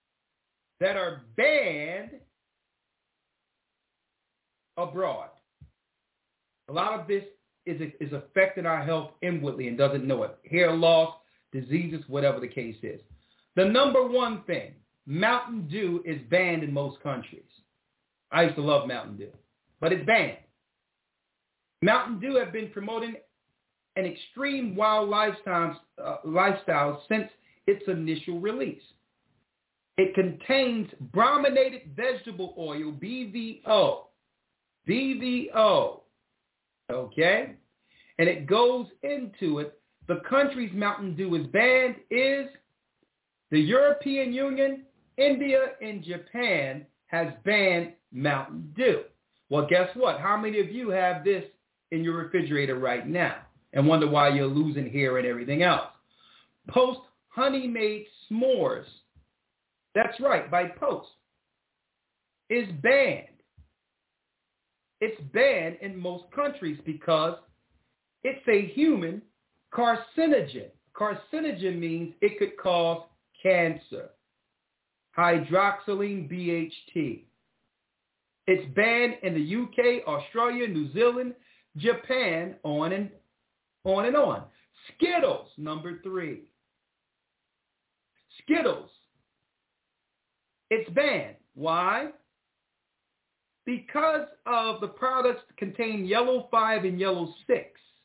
abroad. A lot of this is affecting our health inwardly and doesn't know it. Hair loss, diseases, whatever the case is. The number one thing, Mountain Dew is banned in most countries. I used to love Mountain Dew, but it's banned. Mountain Dew have been promoting an extreme wild lifestyle since its initial release. It contains brominated vegetable oil, BVO. BVO. Okay? And it goes into it. The countries Mountain Dew is banned is the European Union, India, and Japan has banned Mountain Dew. Well, guess what? How many of you have this in your refrigerator right now and wonder why you're losing hair and everything else? Post Honey Made S'mores, that's right, by Post, is banned. It's banned in most countries because it's a human carcinogen. Carcinogen means it could cause cancer. Hydroxylene BHT. It's banned in the UK, Australia, New Zealand, Japan, on and on. Skittles, number 3. Skittles. It's banned. Why? Because of the products that contain yellow 5 and yellow 6.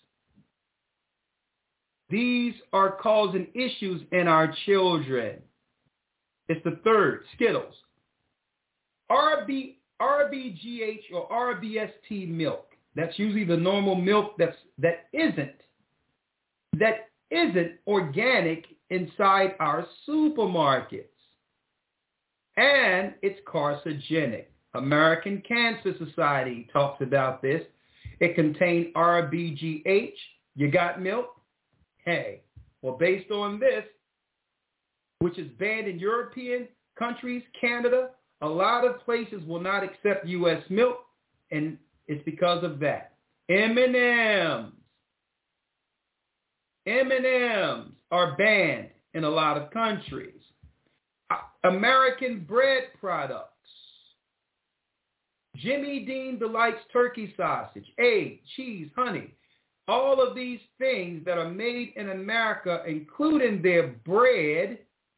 These are causing issues in our children. It's the third, Skittles. RBGH or RBST milk. That's usually the normal milk that isn't organic inside our supermarkets. And it's carcinogenic. American Cancer Society talks about this. It contained RBGH. You got milk? Hey, well, based on this, which is banned in European countries, Canada, a lot of places will not accept U.S. milk, and it's because of that. M&Ms are banned in a lot of countries. American bread products. Jimmy Dean Delights turkey sausage, egg, cheese, honey. All of these things that are made in America, including their bread.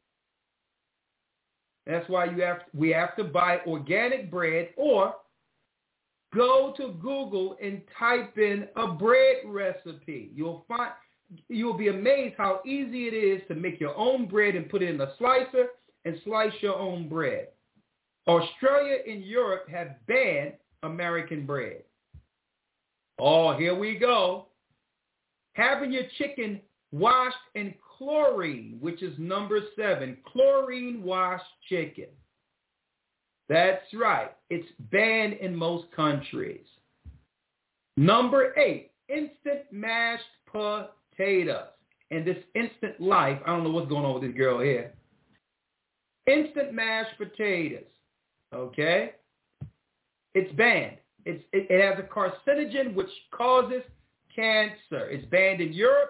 That's why we have to buy organic bread, or go to Google and type in a bread recipe. You'll be amazed how easy it is to make your own bread and put it in a slicer and slice your own bread. Australia and Europe have banned American bread. Oh, here we go. Having your chicken washed in chlorine, which is number 7, chlorine-washed chicken. That's right. It's banned in most countries. Number 8, instant mashed potatoes. In this instant life, I don't know what's going on with this girl here. Instant mashed potatoes. Okay? It's banned. It has a carcinogen which causes cancer. It's banned in Europe,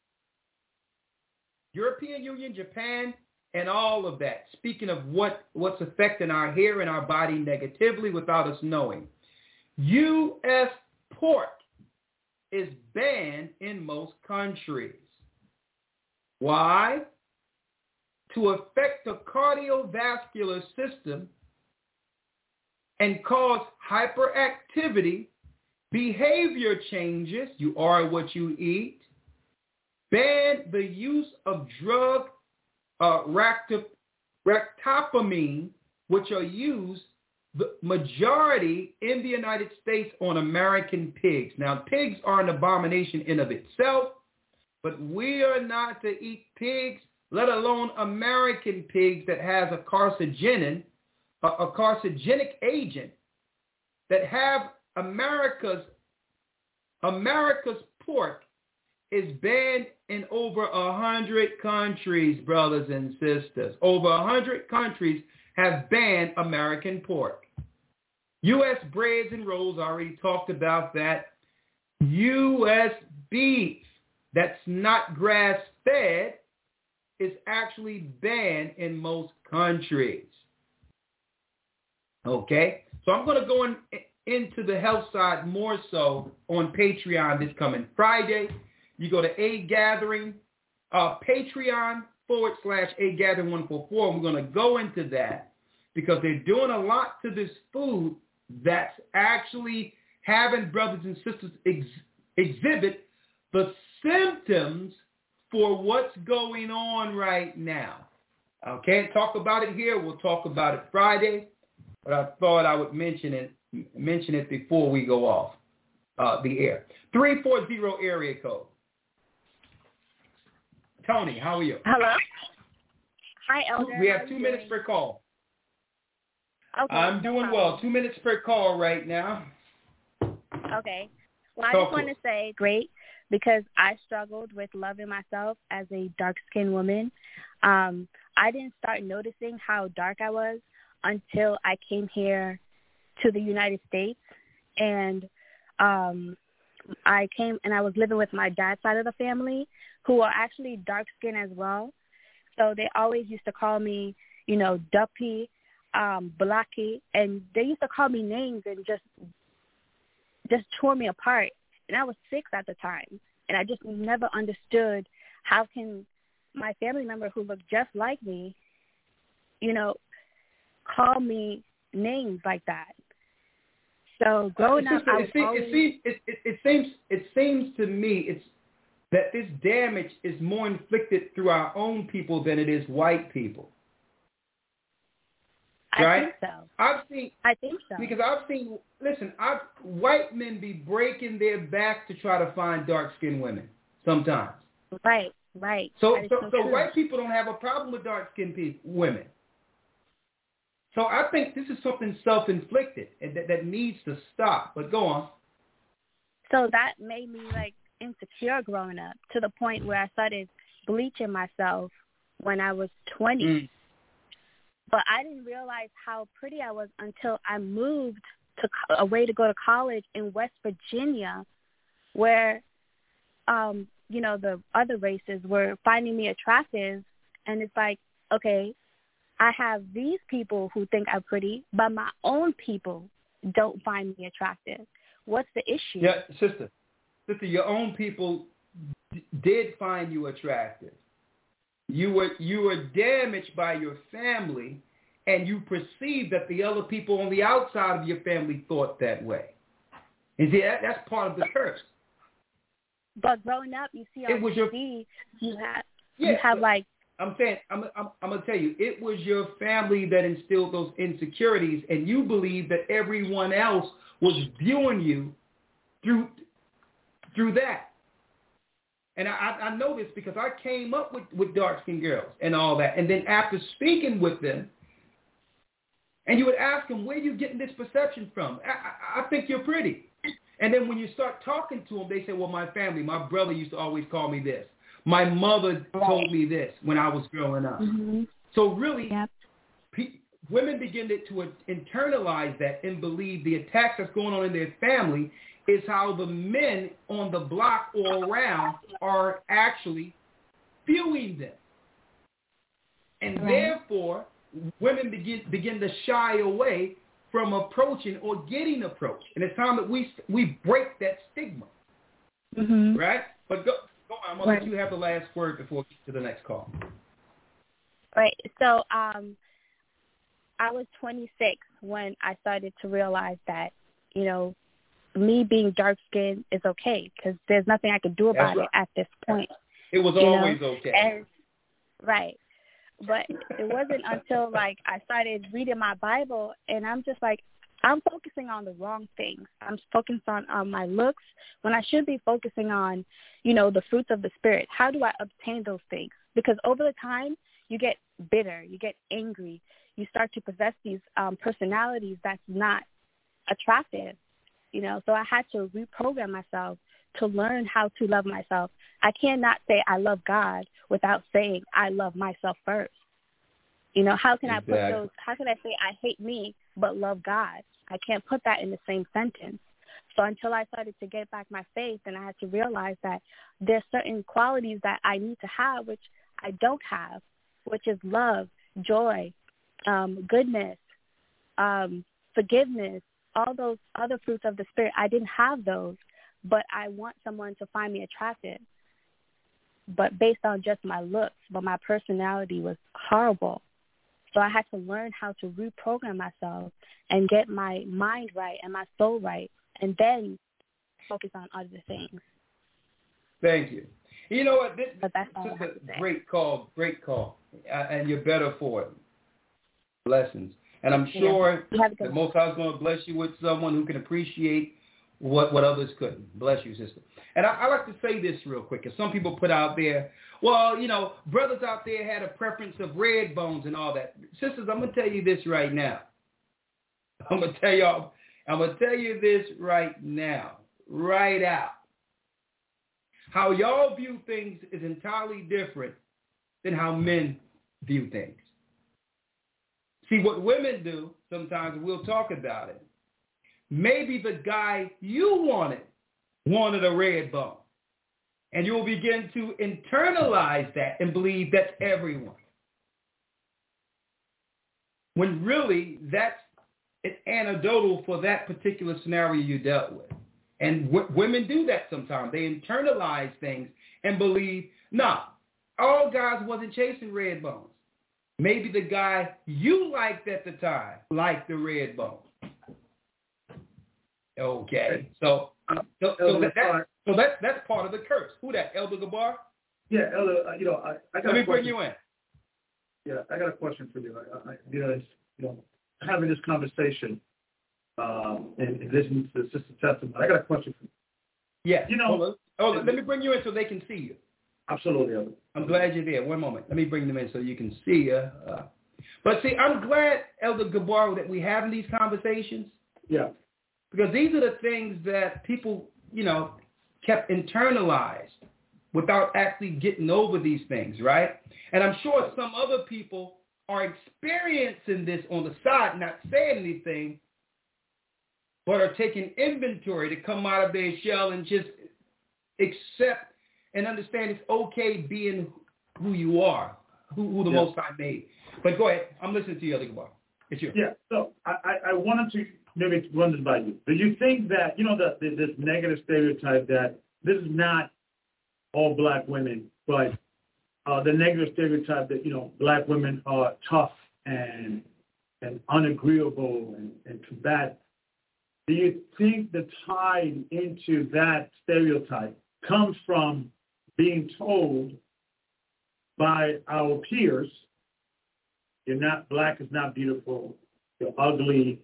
European Union, Japan, and all of that. Speaking of what's affecting our hair and our body negatively without us knowing. U.S. pork is banned in most countries. Why? To affect the cardiovascular system and cause hyperactivity, behavior changes, you are what you eat, ban the use of drug ractopamine, which are used the majority in the United States on American pigs. Now, pigs are an abomination in of itself, but we are not to eat pigs, let alone American pigs that has a carcinogenic agent that have America's pork is banned in over 100 countries, brothers and sisters. Over 100 countries have banned American pork. U.S. breads and rolls, I already talked about that. U.S. beef that's not grass-fed is actually banned in most countries. Okay? So I'm going to go into the health side more so on Patreon this coming Friday. You go to A Gathering, Patreon.com/A Gathering 144. And we're going to go into that because they're doing a lot to this food that's actually having brothers and sisters exhibit the symptoms for what's going on right now. I can't talk about it here. We'll talk about it Friday. But I thought I would mention it before we go off the air. 340 area code. Tony, how are you? Hello. Hi, Elder. We have 2 minutes per call. Okay. I'm doing well. 2 minutes per call right now. Okay. Well, I just want to say great because I struggled with loving myself as a dark-skinned woman. I didn't start noticing how dark I was until I came here to the United States, and I came and I was living with my dad's side of the family, who are actually dark-skinned as well. So they always used to call me, Duppy, Blacky, and they used to call me names and just tore me apart. And I was 6 at the time, and I just never understood how can my family member who looked just like me, call me names like that. So growing up, it seems to me that this damage is more inflicted through our own people than it is white people. Right? I think so. Because I've seen, listen, white men be breaking their back to try to find dark-skinned women sometimes. Right. So white people don't have a problem with dark-skinned women. So I think this is something self-inflicted and that needs to stop. But go on. So that made me like insecure growing up to the point where I started bleaching myself when I was 20. But I didn't realize how pretty I was until I moved away to go to college in West Virginia, where, the other races were finding me attractive. And it's like, okay, I have these people who think I'm pretty, but my own people don't find me attractive. What's the issue? Yeah, sister, your own people did find you attractive. You were damaged by your family, and you perceived that the other people on the outside of your family thought that way. And see, that's part of the curse. But growing up, you see on TV, you have like. I'm saying, I'm gonna tell you, it was your family that instilled those insecurities, and you believed that everyone else was viewing you through that. And I know this because I came up with dark-skinned girls and all that. And then after speaking with them, and you would ask them, where are you getting this perception from? I think you're pretty. And then when you start talking to them, they say, well, my family, my brother used to always call me this. My mother told me this when I was growing up. Mm-hmm. So really, women begin to internalize that and believe the attacks that's going on in their family is how the men on the block or around are actually viewing them. And therefore, women begin to shy away from approaching or getting approached. And it's time that we break that stigma. Mm-hmm. Right? But go on. I'm going to let you have the last word before we get to the next call. Right. So I was 26 when I started to realize that, me being dark-skinned is okay because there's nothing I could do about it at this point. It was always okay. Right. But it wasn't until, I started reading my Bible, and I'm just like, I'm focusing on the wrong things. I'm focusing on my looks when I should be focusing on, the fruits of the Spirit. How do I obtain those things? Because over the time, you get bitter, you get angry, you start to possess these personalities that's not attractive. So I had to reprogram myself to learn how to love myself. I cannot say I love God without saying I love myself first. How can I put those? How can I say I hate me but love God? I can't put that in the same sentence. So until I started to get back my faith, and I had to realize that there's certain qualities that I need to have which I don't have, which is love, joy, goodness, forgiveness, all those other fruits of the Spirit. I didn't have those, but I want someone to find me attractive. But based on just my looks, but my personality was horrible. So I had to learn how to reprogram myself and get my mind right and my soul right, and then focus on other things. Thank you. You know what? This is a great call, and you're better for it. Blessings. And I'm sure the Most High is going to bless you with someone who can appreciate what others couldn't. Bless you, sister. And I like to say this real quick, because some people put out there, well, brothers out there had a preference of red bones and all that. Sisters, I'm going to tell you this right now. I'm going to tell you this right now, right out. How y'all view things is entirely different than how men view things. See, what women do sometimes, we'll talk about it. Maybe the guy you wanted a red bone. And you'll begin to internalize that and believe that's everyone. When really that's an anecdotal for that particular scenario you dealt with. And women do that sometimes. They internalize things and believe, all guys wasn't chasing red bones. Maybe the guy you liked at the time liked the red bone. Okay, so that's part of the curse. Who that, Elder Gabar? Yeah, Elder. I got. Let me bring you in. Yeah, I got a question for you. having this conversation and listening to the sister's testimony, I got a question for you. Yeah. Hold on. Let me bring you in so they can see you. Absolutely. I'm glad you're there. One moment. Let me bring them in so you can see you. But see, I'm glad, Elder Gabar, that we having these conversations. Yeah. Because these are the things that people, kept internalized without actually getting over these things, right? And I'm sure some other people are experiencing this on the side, not saying anything, but are taking inventory to come out of their shell and just accept and understand it's okay being who you are, who the Most High made. But go ahead. I'm listening to you, Elder Gabar. It's yours. Yeah. So I wanted to maybe run this by you. Do you think that, this negative stereotype that this is not all black women, but the negative stereotype that, black women are tough and unagreeable and combative, do you think the tide into that stereotype comes from being told by our peers, black is not beautiful, you're ugly,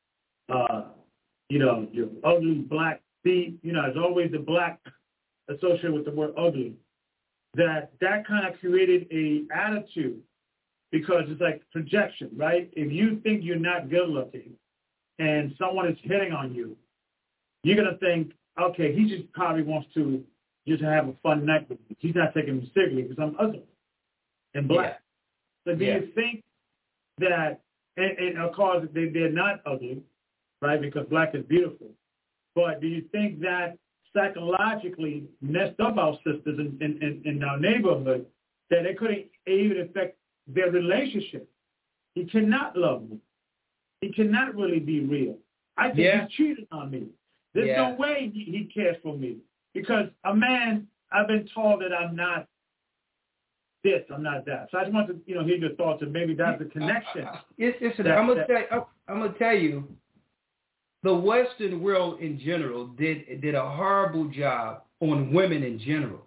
you're ugly black feet, it's always the black associated with the word ugly, that kind of created a attitude because it's like projection, right? If you think you're not good looking and someone is hitting on you, you're going to think, okay, he just probably wants to just have a fun night with me. He's not taking me seriously because I'm ugly and black. Yeah. So do you think that, and of course they're not ugly, right, because black is beautiful, but do you think that psychologically messed up our sisters in our neighborhood that it couldn't even affect their relationship? He cannot love me. He cannot really be real. I think he's cheating on me. There's no way he cares for me. Because a man, I've been told that I'm not this, I'm not that. So I just want to, hear your thoughts, and maybe that's the connection. I'm gonna tell you, the Western world in general did a horrible job on women in general,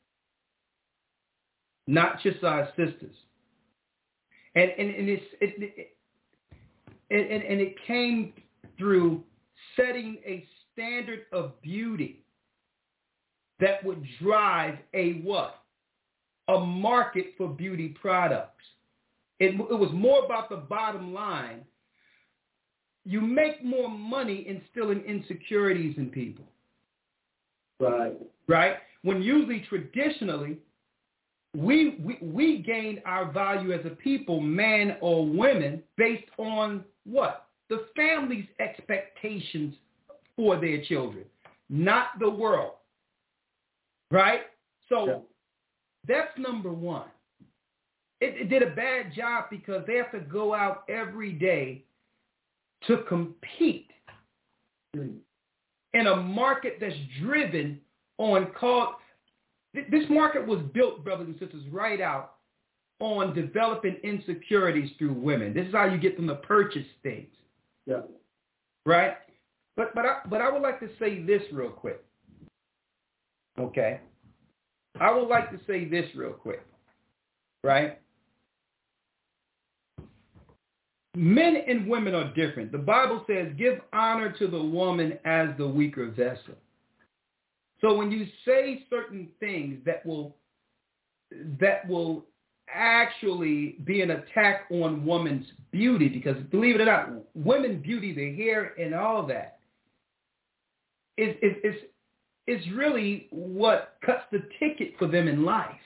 not just our sisters. And it came through setting a standard of beauty that would drive a market for beauty products. It was more about the bottom line. You make more money instilling insecurities in people. Right? When usually traditionally, we gain our value as a people, man or women, based on what? The family's expectations for their children, not the world. Right? So that's number one. It did a bad job because they have to go out every day to compete in a market that's driven on this market was built, brothers and sisters, right out on developing insecurities through women. This is how you get them to purchase things. Yeah. Right? But I would like to say this real quick. Okay? I would like to say this real quick. Right? Men and women are different. The Bible says, give honor to the woman as the weaker vessel. So when you say certain things that will actually be an attack on woman's beauty, because believe it or not, women's beauty, their hair and all that, is really what cuts the ticket for them in life.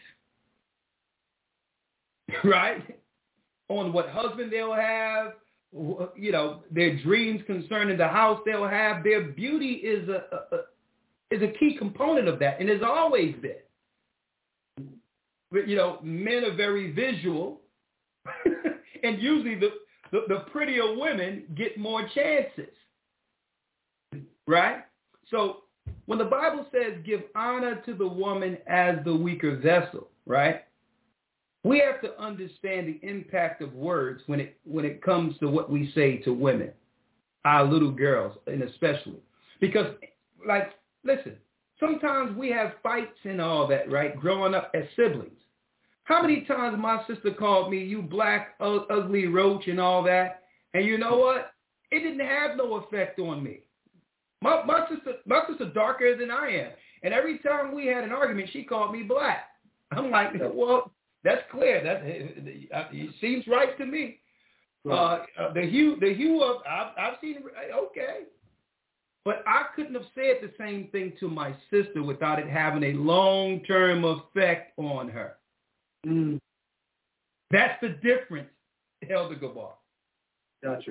Right? On what husband they'll have, their dreams concerning the house they'll have. Their beauty is a key component of that, and has always been. But, men are very visual, and usually the prettier women get more chances, right? So when the Bible says give honor to the woman as the weaker vessel, right? We have to understand the impact of words when it comes to what we say to women, our little girls, and especially because, listen, sometimes we have fights and all that, right? Growing up as siblings. How many times my sister called me, you black, ugly roach and all that, And you know what? It didn't have no effect on me. My sister darker than I am. And every time we had an argument, she called me black. I'm like, well, that's clear. It seems right to me. Right. The hue of, I've seen, okay. But I couldn't have said the same thing to my sister without it having a long-term effect on her. Mm. That's the difference, Elder Gabar. Gotcha.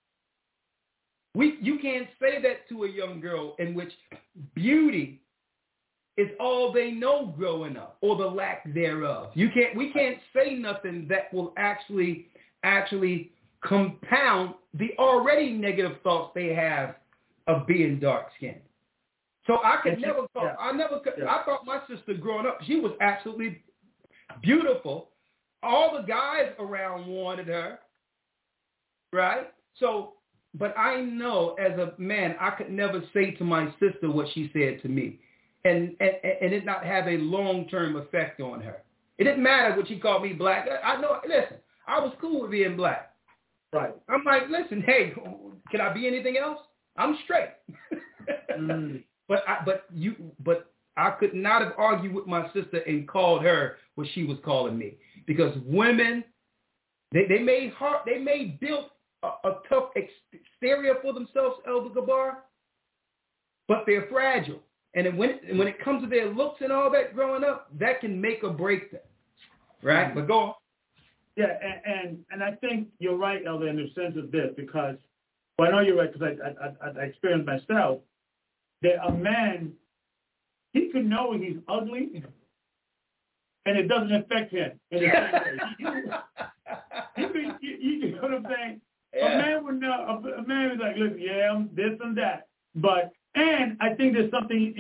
You can't say that to a young girl in which beauty is all they know growing up, or the lack thereof. We can't say nothing that will actually compound the already negative thoughts they have of being dark-skinned. So I could never thought, I thought my sister growing up, she was absolutely beautiful. All the guys around wanted her, right? So, but I know as a man, I could never say to my sister what she said to me and it not have a long-term effect on her. It didn't matter what she called me black. I know, listen, I was cool with being black. Right. I'm like, listen, hey, can I be anything else? I'm straight. But I could not have argued with my sister and called her what she was calling me, because women, they may build a tough exterior for themselves, Elder Gabar, but they're fragile. And when it comes to their looks and all that growing up, that can make or break them, right? Mm-hmm. But go on. Yeah, and I think you're right, Elder, in the sense of this, because, well, I know you're right, because I experienced myself, that a man, he could know he's ugly, and it doesn't affect him in the same way. You know what I'm saying? Yeah. A man would know, a man was like, look, yeah, I'm this and that. And I think there's something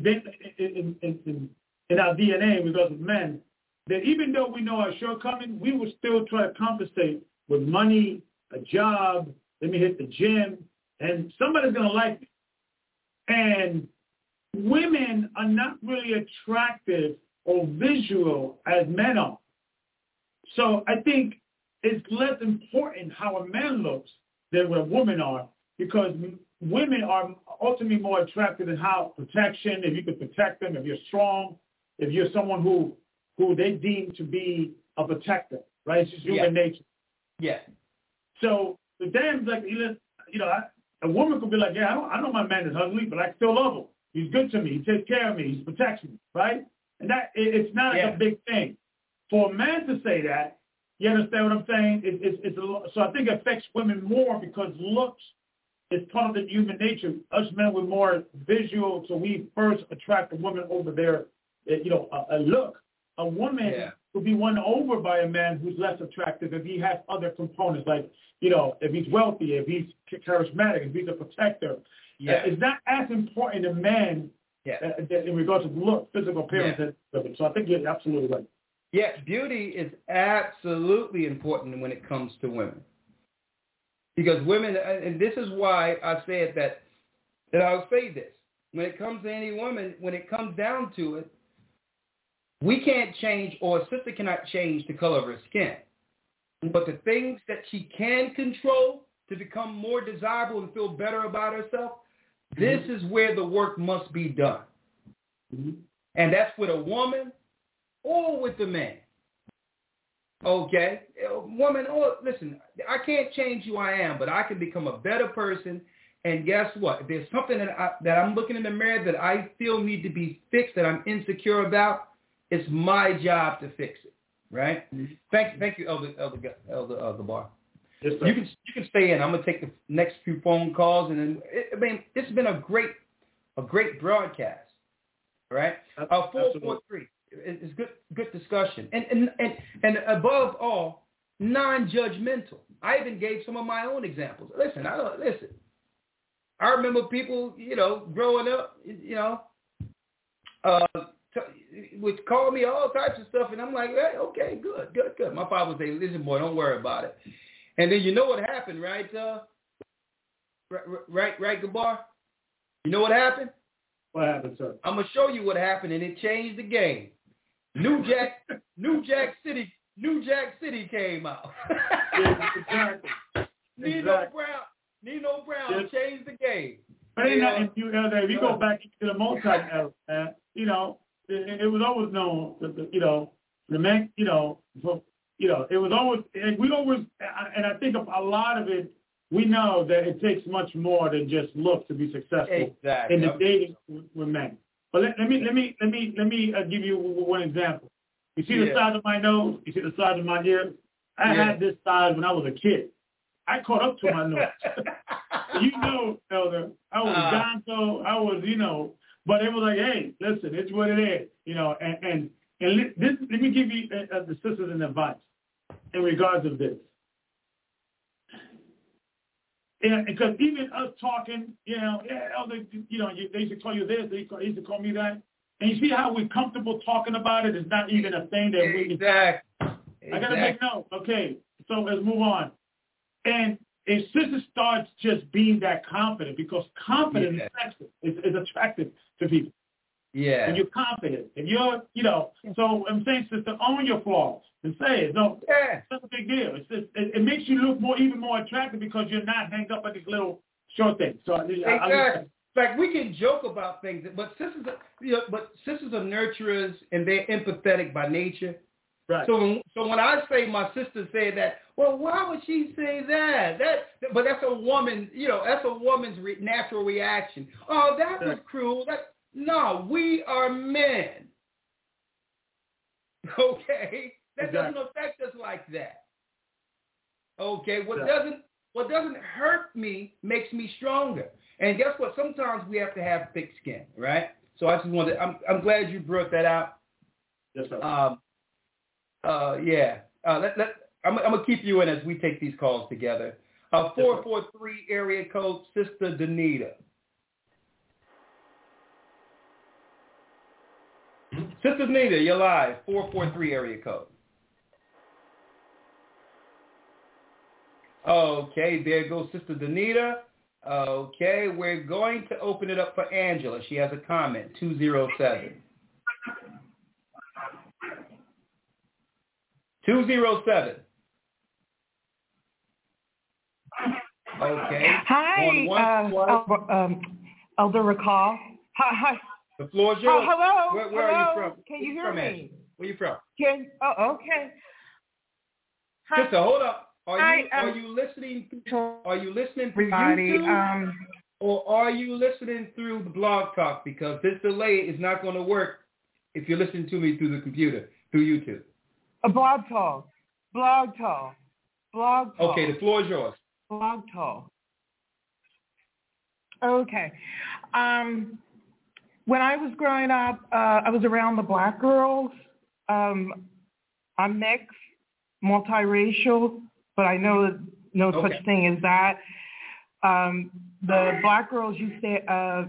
in our DNA with us men, that even though we know our shortcomings, we will still try to compensate with money, a job, let me hit the gym, and somebody's going to like me. And women are not really attractive or visual as men are. So I think it's less important how a man looks than what a woman are, because women are ultimately more attractive in how protection, if you can protect them, if you're strong, if you're someone who they deem to be a protector, right? It's just human nature. Yeah. So the damn, like, a woman could be like, yeah, I know my man is ugly, but I still love him. He's good to me. He takes care of me. He protects me, right? And that it's not like a big thing. For a man to say that, you understand what I'm saying? So I think it affects women more, because looks is part of the human nature. Us men were more visual, so we first attract a woman over their, a look. A woman will be won over by a man who's less attractive if he has other components, like, if he's wealthy, if he's charismatic, if he's a protector. Yeah. It's not as important to men in regards to look, physical appearance. Yeah. So I think you're absolutely right. Yeah, beauty is absolutely important when it comes to women. Because women, and this is why I said that I'll say this. When it comes to any woman, when it comes down to it, we can't change, or a sister cannot change the color of her skin. But the things that she can control to become more desirable and feel better about herself, this is where the work must be done. Mm-hmm. And that's with a woman or with a man. Okay? Woman, listen, I can't change who I am, but I can become a better person. And guess what? If there's something that I'm looking in the mirror that I feel need to be fixed, that I'm insecure about, it's my job to fix it, right? Mm-hmm. Thank you, Elder Gabar. Yes, you can stay in. I'm gonna take the next few phone calls, and then it's been a great broadcast, right? 443. It's good discussion, and above all, non-judgmental. I even gave some of my own examples. Listen. I remember people, growing up, would call me all types of stuff, and I'm like, hey, okay, good. My father would say, listen, boy, don't worry about it. And then you know what happened, right? Right, Gabar? You know what happened? What happened, sir? I'm gonna show you what happened, and it changed the game. New Jack City came out. Exactly. Nino Brown changed the game. But if you go back to the Motown era, man, it was always known that the men, it was always, and we always, and I think a lot of it, we know that it takes much more than just look to be successful in the dating with men. But let me give you one example. You see the size of my nose? You see the size of my ears? I had this size when I was a kid. I caught up to my nose. Elder, I was gonzo. I was, but it was like, hey, listen, it's what it is, and let me give you the sisters an advice in regards of this. And because even us talking, Elder, they used to call you this, they used to call me that. And you see how we're comfortable talking about it? It's not even a thing that we... Exactly. I got to make note. Okay, so let's move on. And if sister starts just being that confident, because confidence is attractive to people. Yeah. When you're confident. And you're, so I'm saying, sister, own your flaws and say it. No, it's not a big deal. It's just, it makes you look even more attractive because you're not hanged up on these little short things. So exactly. Like we can joke about things, but sisters are nurturers and they're empathetic by nature. Right. So when I say my sister said that, well, why would she say that? But that's a woman, that's a woman's natural reaction. Oh, that was cruel. No, we are men. Okay, that doesn't affect us like that. Okay, what doesn't hurt me makes me stronger. And guess what? Sometimes we have to have thick skin, right? So I just wanted. I'm glad you brought that out. Yes, sir. I'm gonna keep you in as we take these calls together. 443 area code, Sister Danita. Sister Danita, you're live. 443 area code. Okay, there goes Sister Danita. Okay, we're going to open it up for Angela. She has a comment. 207. 207. Okay. Hi, Elder Recall. Hi. The floor is yours. Hello. Where are you from? Can you hear me? Where are you from? Okay. Hi. Sister, hold up. Are you listening through YouTube? Or are you listening through the Blog Talk? Because this delay is not going to work if you're listening to me through the computer, through YouTube. Blog Talk. Okay, the floor is yours. Blog Talk. Okay. When I was growing up, I was around the black girls. I'm mixed, multiracial, but I know no such thing as that. The black girls used to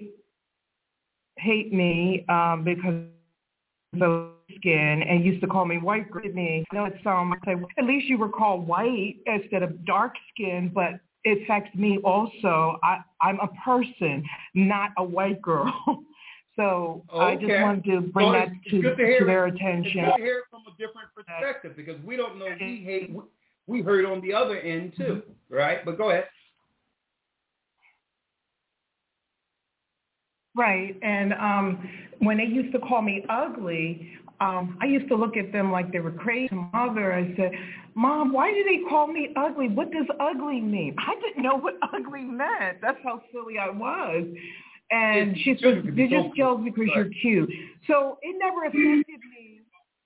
hate me because of skin and used to call me white girl. I know it sounds like at least you were called white instead of dark skin, but it affects me also. I'm a person, not a white girl. So I just wanted to bring that to their attention. It's good to hear it from a different perspective because we don't know we heard on the other end too, right? But go ahead. Right, and when they used to call me ugly, I used to look at them like they were crazy. Mother, I said, Mom, why do they call me ugly? What does ugly mean? I didn't know what ugly meant. That's how silly I was. And she said, they're just jealous because you're cute. So it never affected me.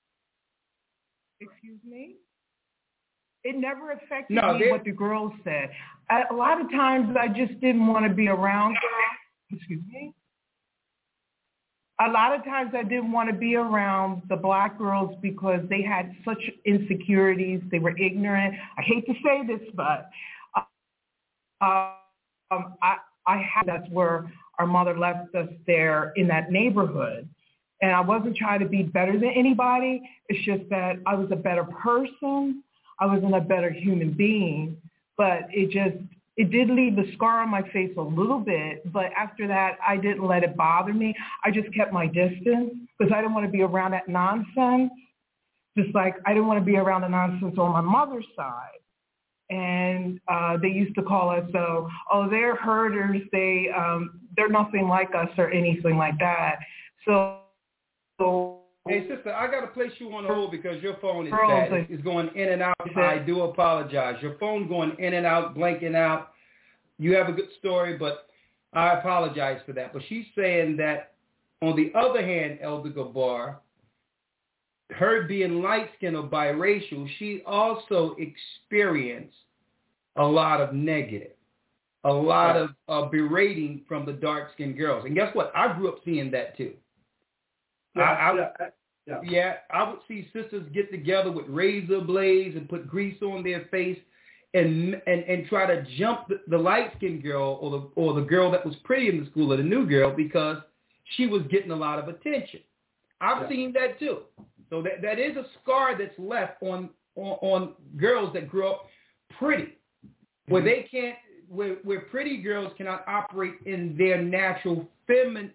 Excuse me? It never affected me what the girls said. A lot of times I just didn't want to be around girls. Excuse me? A lot of times I didn't want to be around the black girls because they had such insecurities. They were ignorant. I hate to say this, but that's where our mother left us there in that neighborhood. And I wasn't trying to be better than anybody. It's just that I was a better person. I wasn't a better human being. But it did leave a scar on my face a little bit, but after that, I didn't let it bother me. I just kept my distance because I didn't want to be around that nonsense, just like I didn't want to be around the nonsense on my mother's side. and they used to call us, they're herders, they're nothing like us or anything like that. So hey, sister, I got to place you on hold because your phone is bad. It's going in and out. I do apologize. Your phone's going in and out, blanking out. You have a good story, but I apologize for that. But she's saying that, on the other hand, Elder Gabar, her being light-skinned or biracial, she also experienced a lot of negative, a lot of berating from the dark-skinned girls. And guess what? I grew up seeing that too. I would see sisters get together with razor blades and put grease on their face and try to jump the light-skinned girl or the girl that was pretty in the school or the new girl because she was getting a lot of attention. I've seen that too. So that is a scar that's left on girls that grew up pretty, where they can't, where pretty girls cannot operate in their natural feminism.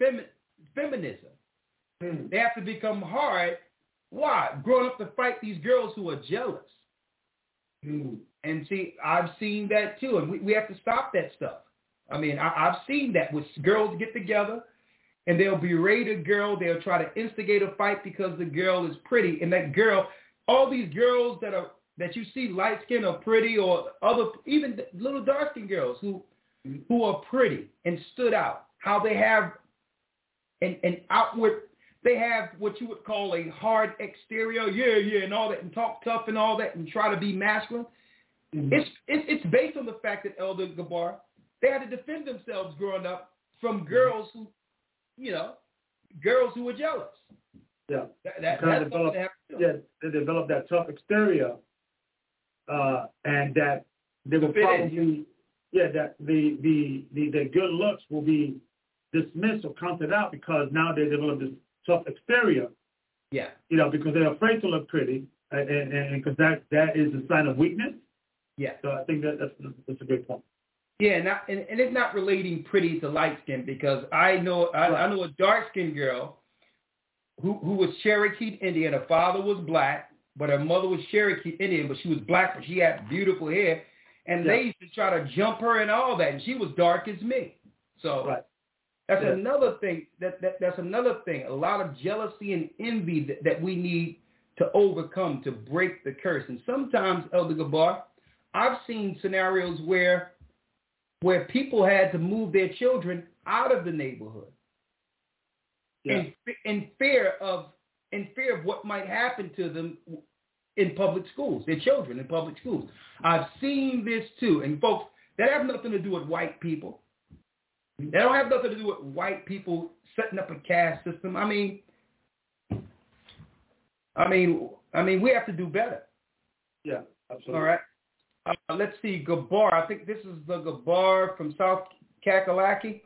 They have to become hard. Why? Growing up to fight these girls who are jealous. And see, I've seen that too, and we have to stop that stuff. I mean, I've seen that with girls get together, and they'll berate a girl. They'll try to instigate a fight because the girl is pretty. And that girl, all these girls that you see light-skinned or pretty, or other, even little dark-skinned girls who are pretty and stood out, how they have an outward, they have what you would call a hard exterior, and all that, and talk tough and all that, and try to be masculine. It's based on the fact that, Elder Gabar, they had to defend themselves growing up from girls who, girls who were jealous. Yeah. They developed that tough exterior, and that they will probably, that the good looks will be dismissed or counted out because now they develop this tough exterior. Yeah. Because they're afraid to look pretty, and because that is a sign of weakness. Yeah. So I think that's a good point. Yeah, and it's not relating pretty to light skin, because I know a dark skinned girl who was Cherokee Indian. Her father was black, but her mother was Cherokee Indian, but she was black, but she had beautiful hair. And they used to try to jump her and all that, and she was dark as me. So that's another thing. That's another thing. A lot of jealousy and envy that we need to overcome to break the curse. And sometimes, Elder Gabar, I've seen scenarios where people had to move their children out of the neighborhood in fear of what might happen to them in public schools, their children in public schools. I've seen this too. And folks, that has nothing to do with white people. That don't have nothing to do with white people setting up a caste system. I mean, we have to do better. Yeah, absolutely. All right. Let's see, Gabar. I think this is the Gabar from South Kakalaki.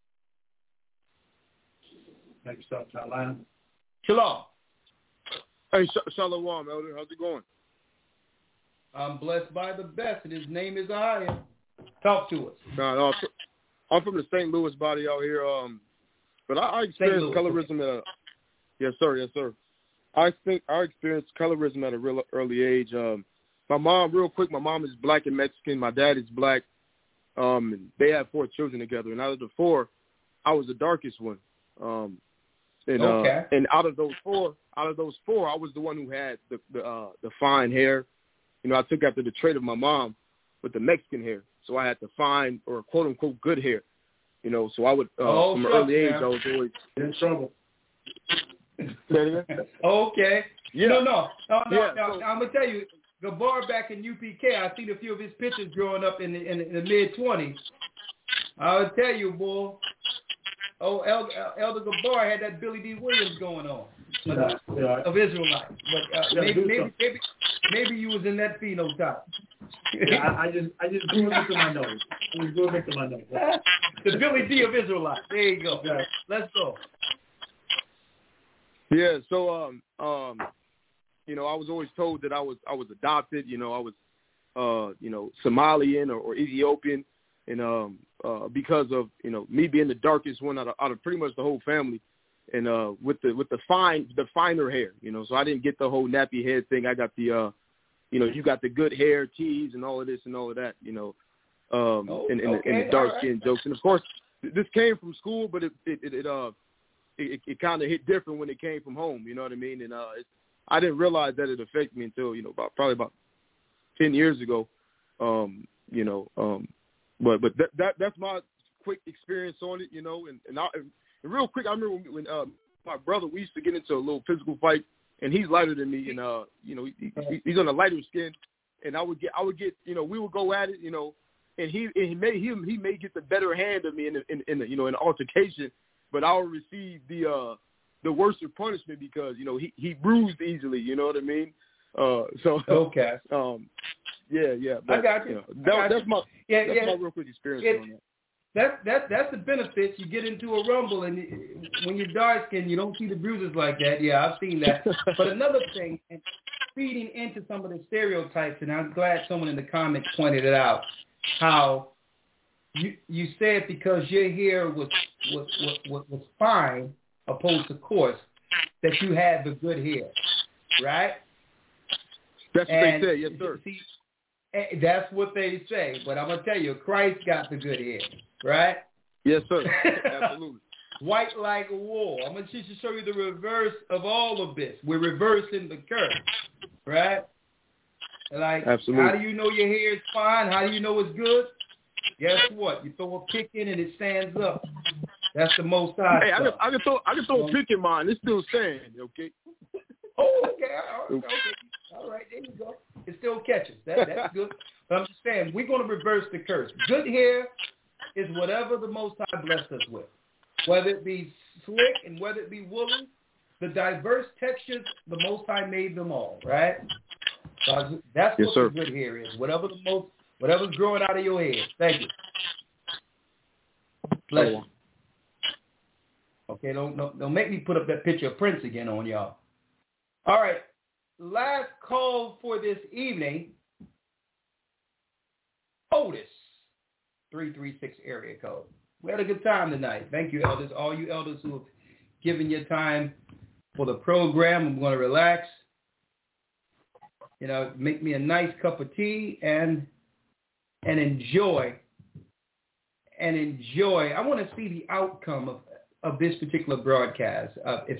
Thanks, South Carolina. Shalom. Hey, Shalom, Elder. How's it going? I'm blessed by the best, and his name is Ahia. Talk to us. No, I'm from the St. Louis body out here, but I experienced colorism at a... Yes, sir. I experienced colorism at a real early age. My mom is black and Mexican. My dad is black. And they had 4 children together. And out of the 4, I was the darkest one. And out of those four, I was the one who had the fine hair. I took after the trait of my mom with the Mexican hair. So I had the fine, or quote unquote good hair. So I would from an early age, I was always in trouble. Okay. Yeah. No. Yeah, I'm gonna tell you, Gabar back in UPK, I seen a few of his pictures growing up in the mid-20s. I'll tell you, boy. Oh, Elder Gabar had that Billy D. Williams going on of Israelites. But maybe you was in that phenotype. I just grew it into my nose. The Billy D. of Israelites. There you go. Right. Let's go. Yeah. So I was always told that I was adopted. I was Somalian or Ethiopian, and because of me being the darkest one out of pretty much the whole family, and with the finer hair, so I didn't get the whole nappy head thing. I got the you know, you got the good hair tees and all of this and all of that, you know, and the dark skin jokes. And of course, this came from school, but it kind of hit different when it came from home. You know what I mean? And I didn't realize that it affected me until, you know, probably about 10 years ago. You know, but that's my quick experience on it. You know, and real quick, I remember when my brother, we used to get into a little physical fight, and he's lighter than me, and you know, he's on a lighter skin, and I would get, you know, we would go at it, you know, and he may get the better hand of me in the you know, in the altercation, but I would receive the worst of punishment because, you know, he bruised easily, you know what I mean? So okay, yeah, but, I got you. That's my real quick experience on that. That's the benefits. You get into a rumble, and when you're dark skinned, you don't see the bruises like that. Yeah, I've seen that. But another thing, and feeding into some of the stereotypes, and I'm glad someone in the comments pointed it out, how you said because your hair was fine, opposed to coarse, that you had the good hair, right? That's what they say, yes, sir. See, that's what they say, but I'm going to tell you, Christ got the good hair, right? Yes, sir. Absolutely. White like wool. I'm going to show you the reverse of all of this. We're reversing the curve, right? Like, absolutely. How do you know your hair is fine? How do you know it's good? Guess what? You throw a pick in and it stands up. That's the most high. Hey, I can throw a pick in mine. It's still standing, okay? Oh, okay. All right, there you go. It still catches. That's good. But I'm just saying, we're going to reverse the curse. Good hair is whatever the Most High blessed us with. Whether it be slick and whether it be woolly, the diverse textures, the Most High made them all, right? So that's yes, what sir. the good hair is. Whatever's growing out of your head. Thank you. Bless you. Okay, don't make me put up that picture of Prince again on y'all. All right. Last call for this evening, Otis, 336 area code. We had a good time tonight. Thank you, elders. All you elders who have given your time for the program. I'm going to relax. You know, make me a nice cup of tea and enjoy. I want to see the outcome of this particular broadcast.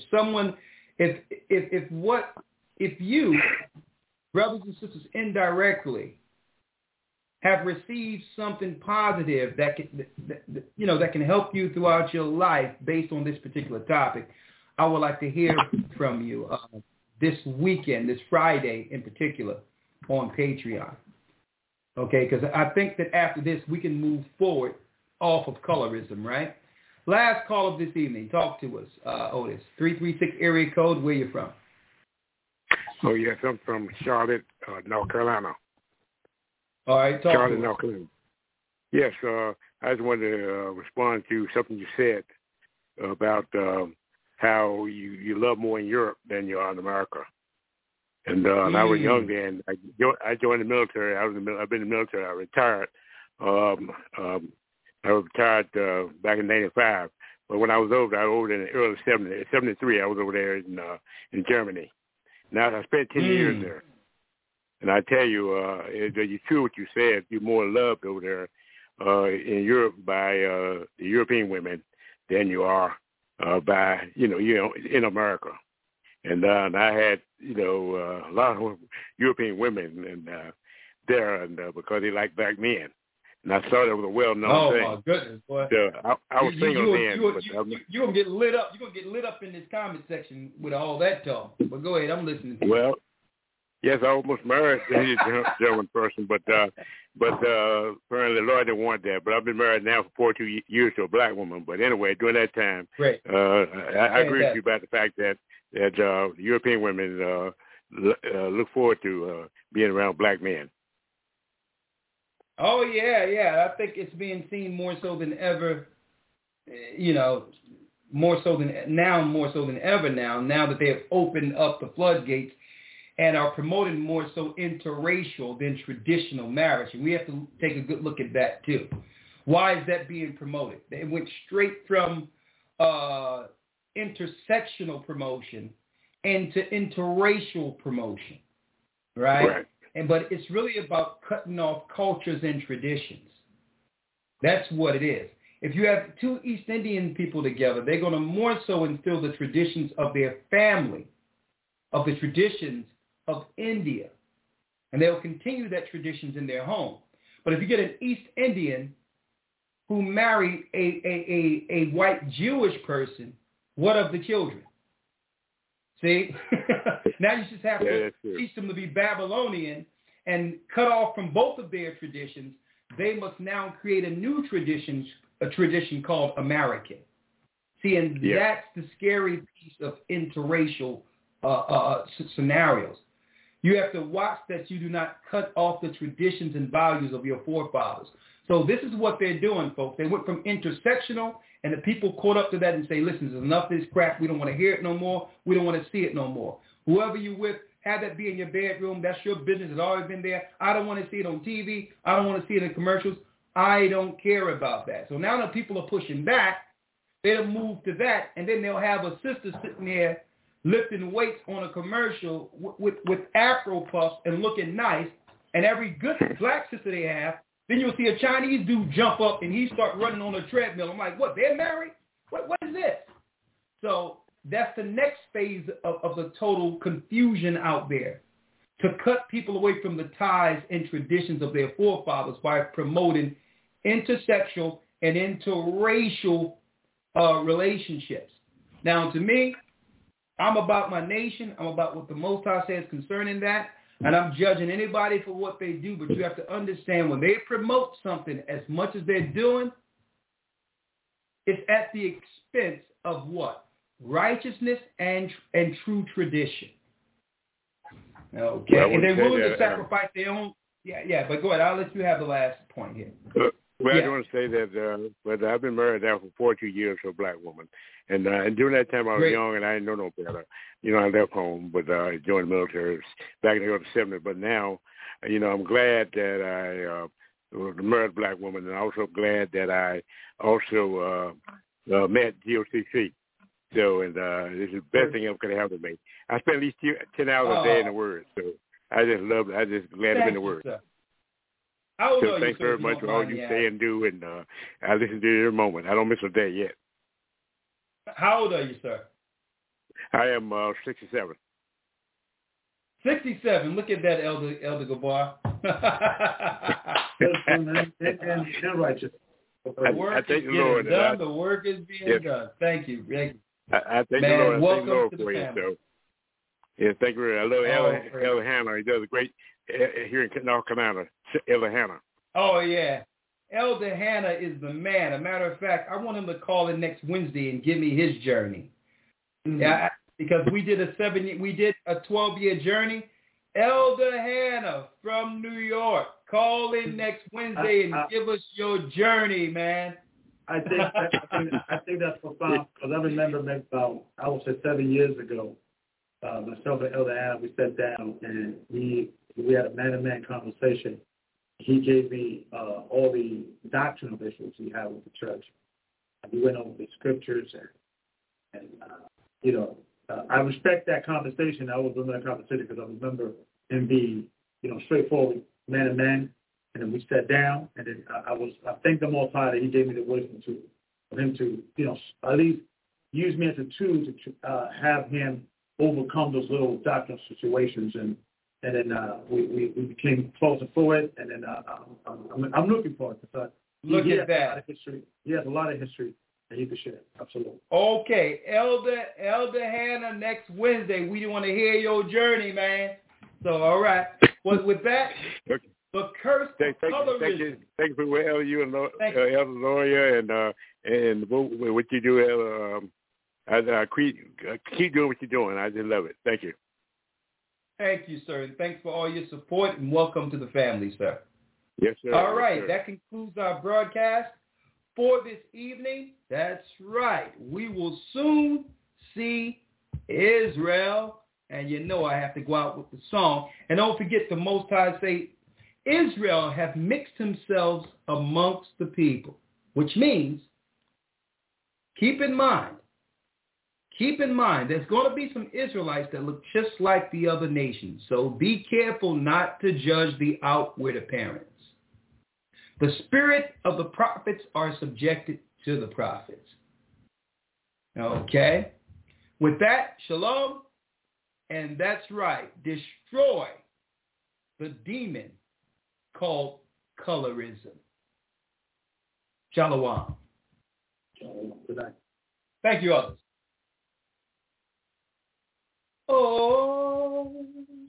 If you, brothers and sisters, indirectly have received something positive that can help you throughout your life based on this particular topic, I would like to hear from you this weekend, this Friday in particular, on Patreon. Okay, because I think that after this we can move forward off of colorism, right? Last call of this evening. Talk to us, Otis. 336 area code. Where you from? Oh, yes, I'm from Charlotte, North Carolina. All right, talk Charlotte, to North Carolina. Yes, I just wanted to respond to something you said about how you love more in Europe than you are in America. And when I was young then, I joined the military. I've been in the military. I retired. I was retired back in '95. But when I was over in the early '70s, '73, I was over there in Germany. Now I spent 10 years there, and I tell you, it's true what you said. You're more loved over there in Europe by the European women than you are by in America. And I had a lot of European women and there, and because they like black men. And I saw that was a well-known thing. Oh, my goodness, boy. So I was single then. You're going to get lit up. You're going to get lit up in this comment section with all that talk. But go ahead. I'm listening to you. Well, yes, I almost married a German person, but apparently the Lord didn't want that. But I've been married now for 42 years to a black woman. But anyway, during that time, I agree with you about the fact that European women look forward to being around black men. Oh, yeah. I think it's being seen more so than ever, more so than ever now that they have opened up the floodgates and are promoting more so interracial than traditional marriage. And we have to take a good look at that, too. Why is that being promoted? It went straight from intersectional promotion into interracial promotion, right? But it's really about cutting off cultures and traditions. That's what it is. If you have two East Indian people together, they're going to more so instill the traditions of their family, of the traditions of India. And they'll continue that traditions in their home. But if you get an East Indian who married a white Jewish person, what of the children? See? Now you just have to teach them to be Babylonian and cut off from both of their traditions. They must now create a new tradition called American. See, and that's the scary piece of interracial scenarios. You have to watch that you do not cut off the traditions and values of your forefathers. So this is what they're doing, folks. They went from intersectional, and the people caught up to that and say, listen, there's enough of this crap. We don't want to hear it no more. We don't want to see it no more. Whoever you with, have that be in your bedroom. That's your business. It's always been there. I don't want to see it on TV. I don't want to see it in commercials. I don't care about that. So now that people are pushing back, they'll move to that, and then they'll have a sister sitting there lifting weights on a commercial with Afro puffs and looking nice, and every good black sister they have, then you'll see a Chinese dude jump up and he start running on a treadmill. I'm like, what, they're married? What is this? So that's the next phase of the total confusion out there, to cut people away from the ties and traditions of their forefathers by promoting intersexual and interracial relationships. Now, to me, I'm about my nation. I'm about what the Most High says concerning that. And I'm judging anybody for what they do. But you have to understand, when they promote something as much as they're doing, it's at the expense of what? Righteousness and true tradition. Okay. And they're willing to sacrifice their own. Yeah. But go ahead. I'll let you have the last point here. Well, I just want to say that I've been married now for 42 years to a black woman. And during that time, I was young and I didn't know no better. I left home, but I joined the military back in the early 70s. But now, I'm glad that I married a black woman, and I'm also glad that I also met GOCC. So, and this is the best thing ever could have happened to me. I spend at least 10 hours a day in the Word. So I just love it. I just glad to be in the Word. So thanks very much for all you say and do, and I listen to you every moment. I don't miss a day yet. How old are you, sir? I am 67. 67. Look at that, Elder Gabar. and righteous. The work is getting done. The work is being done. Thank you. I thank the Lord. Welcome Lord to the for family. You. So, thank you. I love Elder Hannah. He does a great here in North Carolina. Elder Hannah. Oh, yeah. Elder Hannah is the man. As a matter of fact, I want him to call in next Wednesday and give me his journey. Mm-hmm. Yeah, because we did a 12-year journey. Elder Hannah from New York, call in next Wednesday and give us your journey, man. I think that's profound, because I remember about, I would say 7 years ago, myself and Elder Hannah, we sat down and we had a man-to-man conversation. He gave me all the doctrinal issues he had with the church. We went over the scriptures, and I respect that conversation. I always remember that conversation because I remember him being, straightforward man to man. And then we sat down, and then I thank the Most High that He gave me the wisdom for him to, at least use me as a tool to have him overcome those little doctrinal situations. And then we became closer for it. And then I'm looking forward to that. Look at that. A lot of history. He has a lot of history that he could share. Absolutely. Okay, Elder Hannah, next Wednesday. We want to hear your journey, man. So, all right. Well, with that, the curse of colorism. Thank you for Elder, you and Elder Lawyer, and what you do, Elder. Keep doing what you're doing. I just love it. Thank you. Thank you, sir. And thanks for all your support, and welcome to the family, sir. Yes, sir. All right. Yes, sir. That concludes our broadcast for this evening. That's right. We will soon see Israel. And I have to go out with the song. And don't forget, the Most High say, Israel have mixed themselves amongst the people, which means, keep in mind, keep in mind, there's going to be some Israelites that look just like the other nations. So be careful not to judge the outward appearance. The spirit of the prophets are subjected to the prophets. Okay? With that, shalom. And that's right. Destroy the demon called colorism. Shalom. Thank you, others. Oh.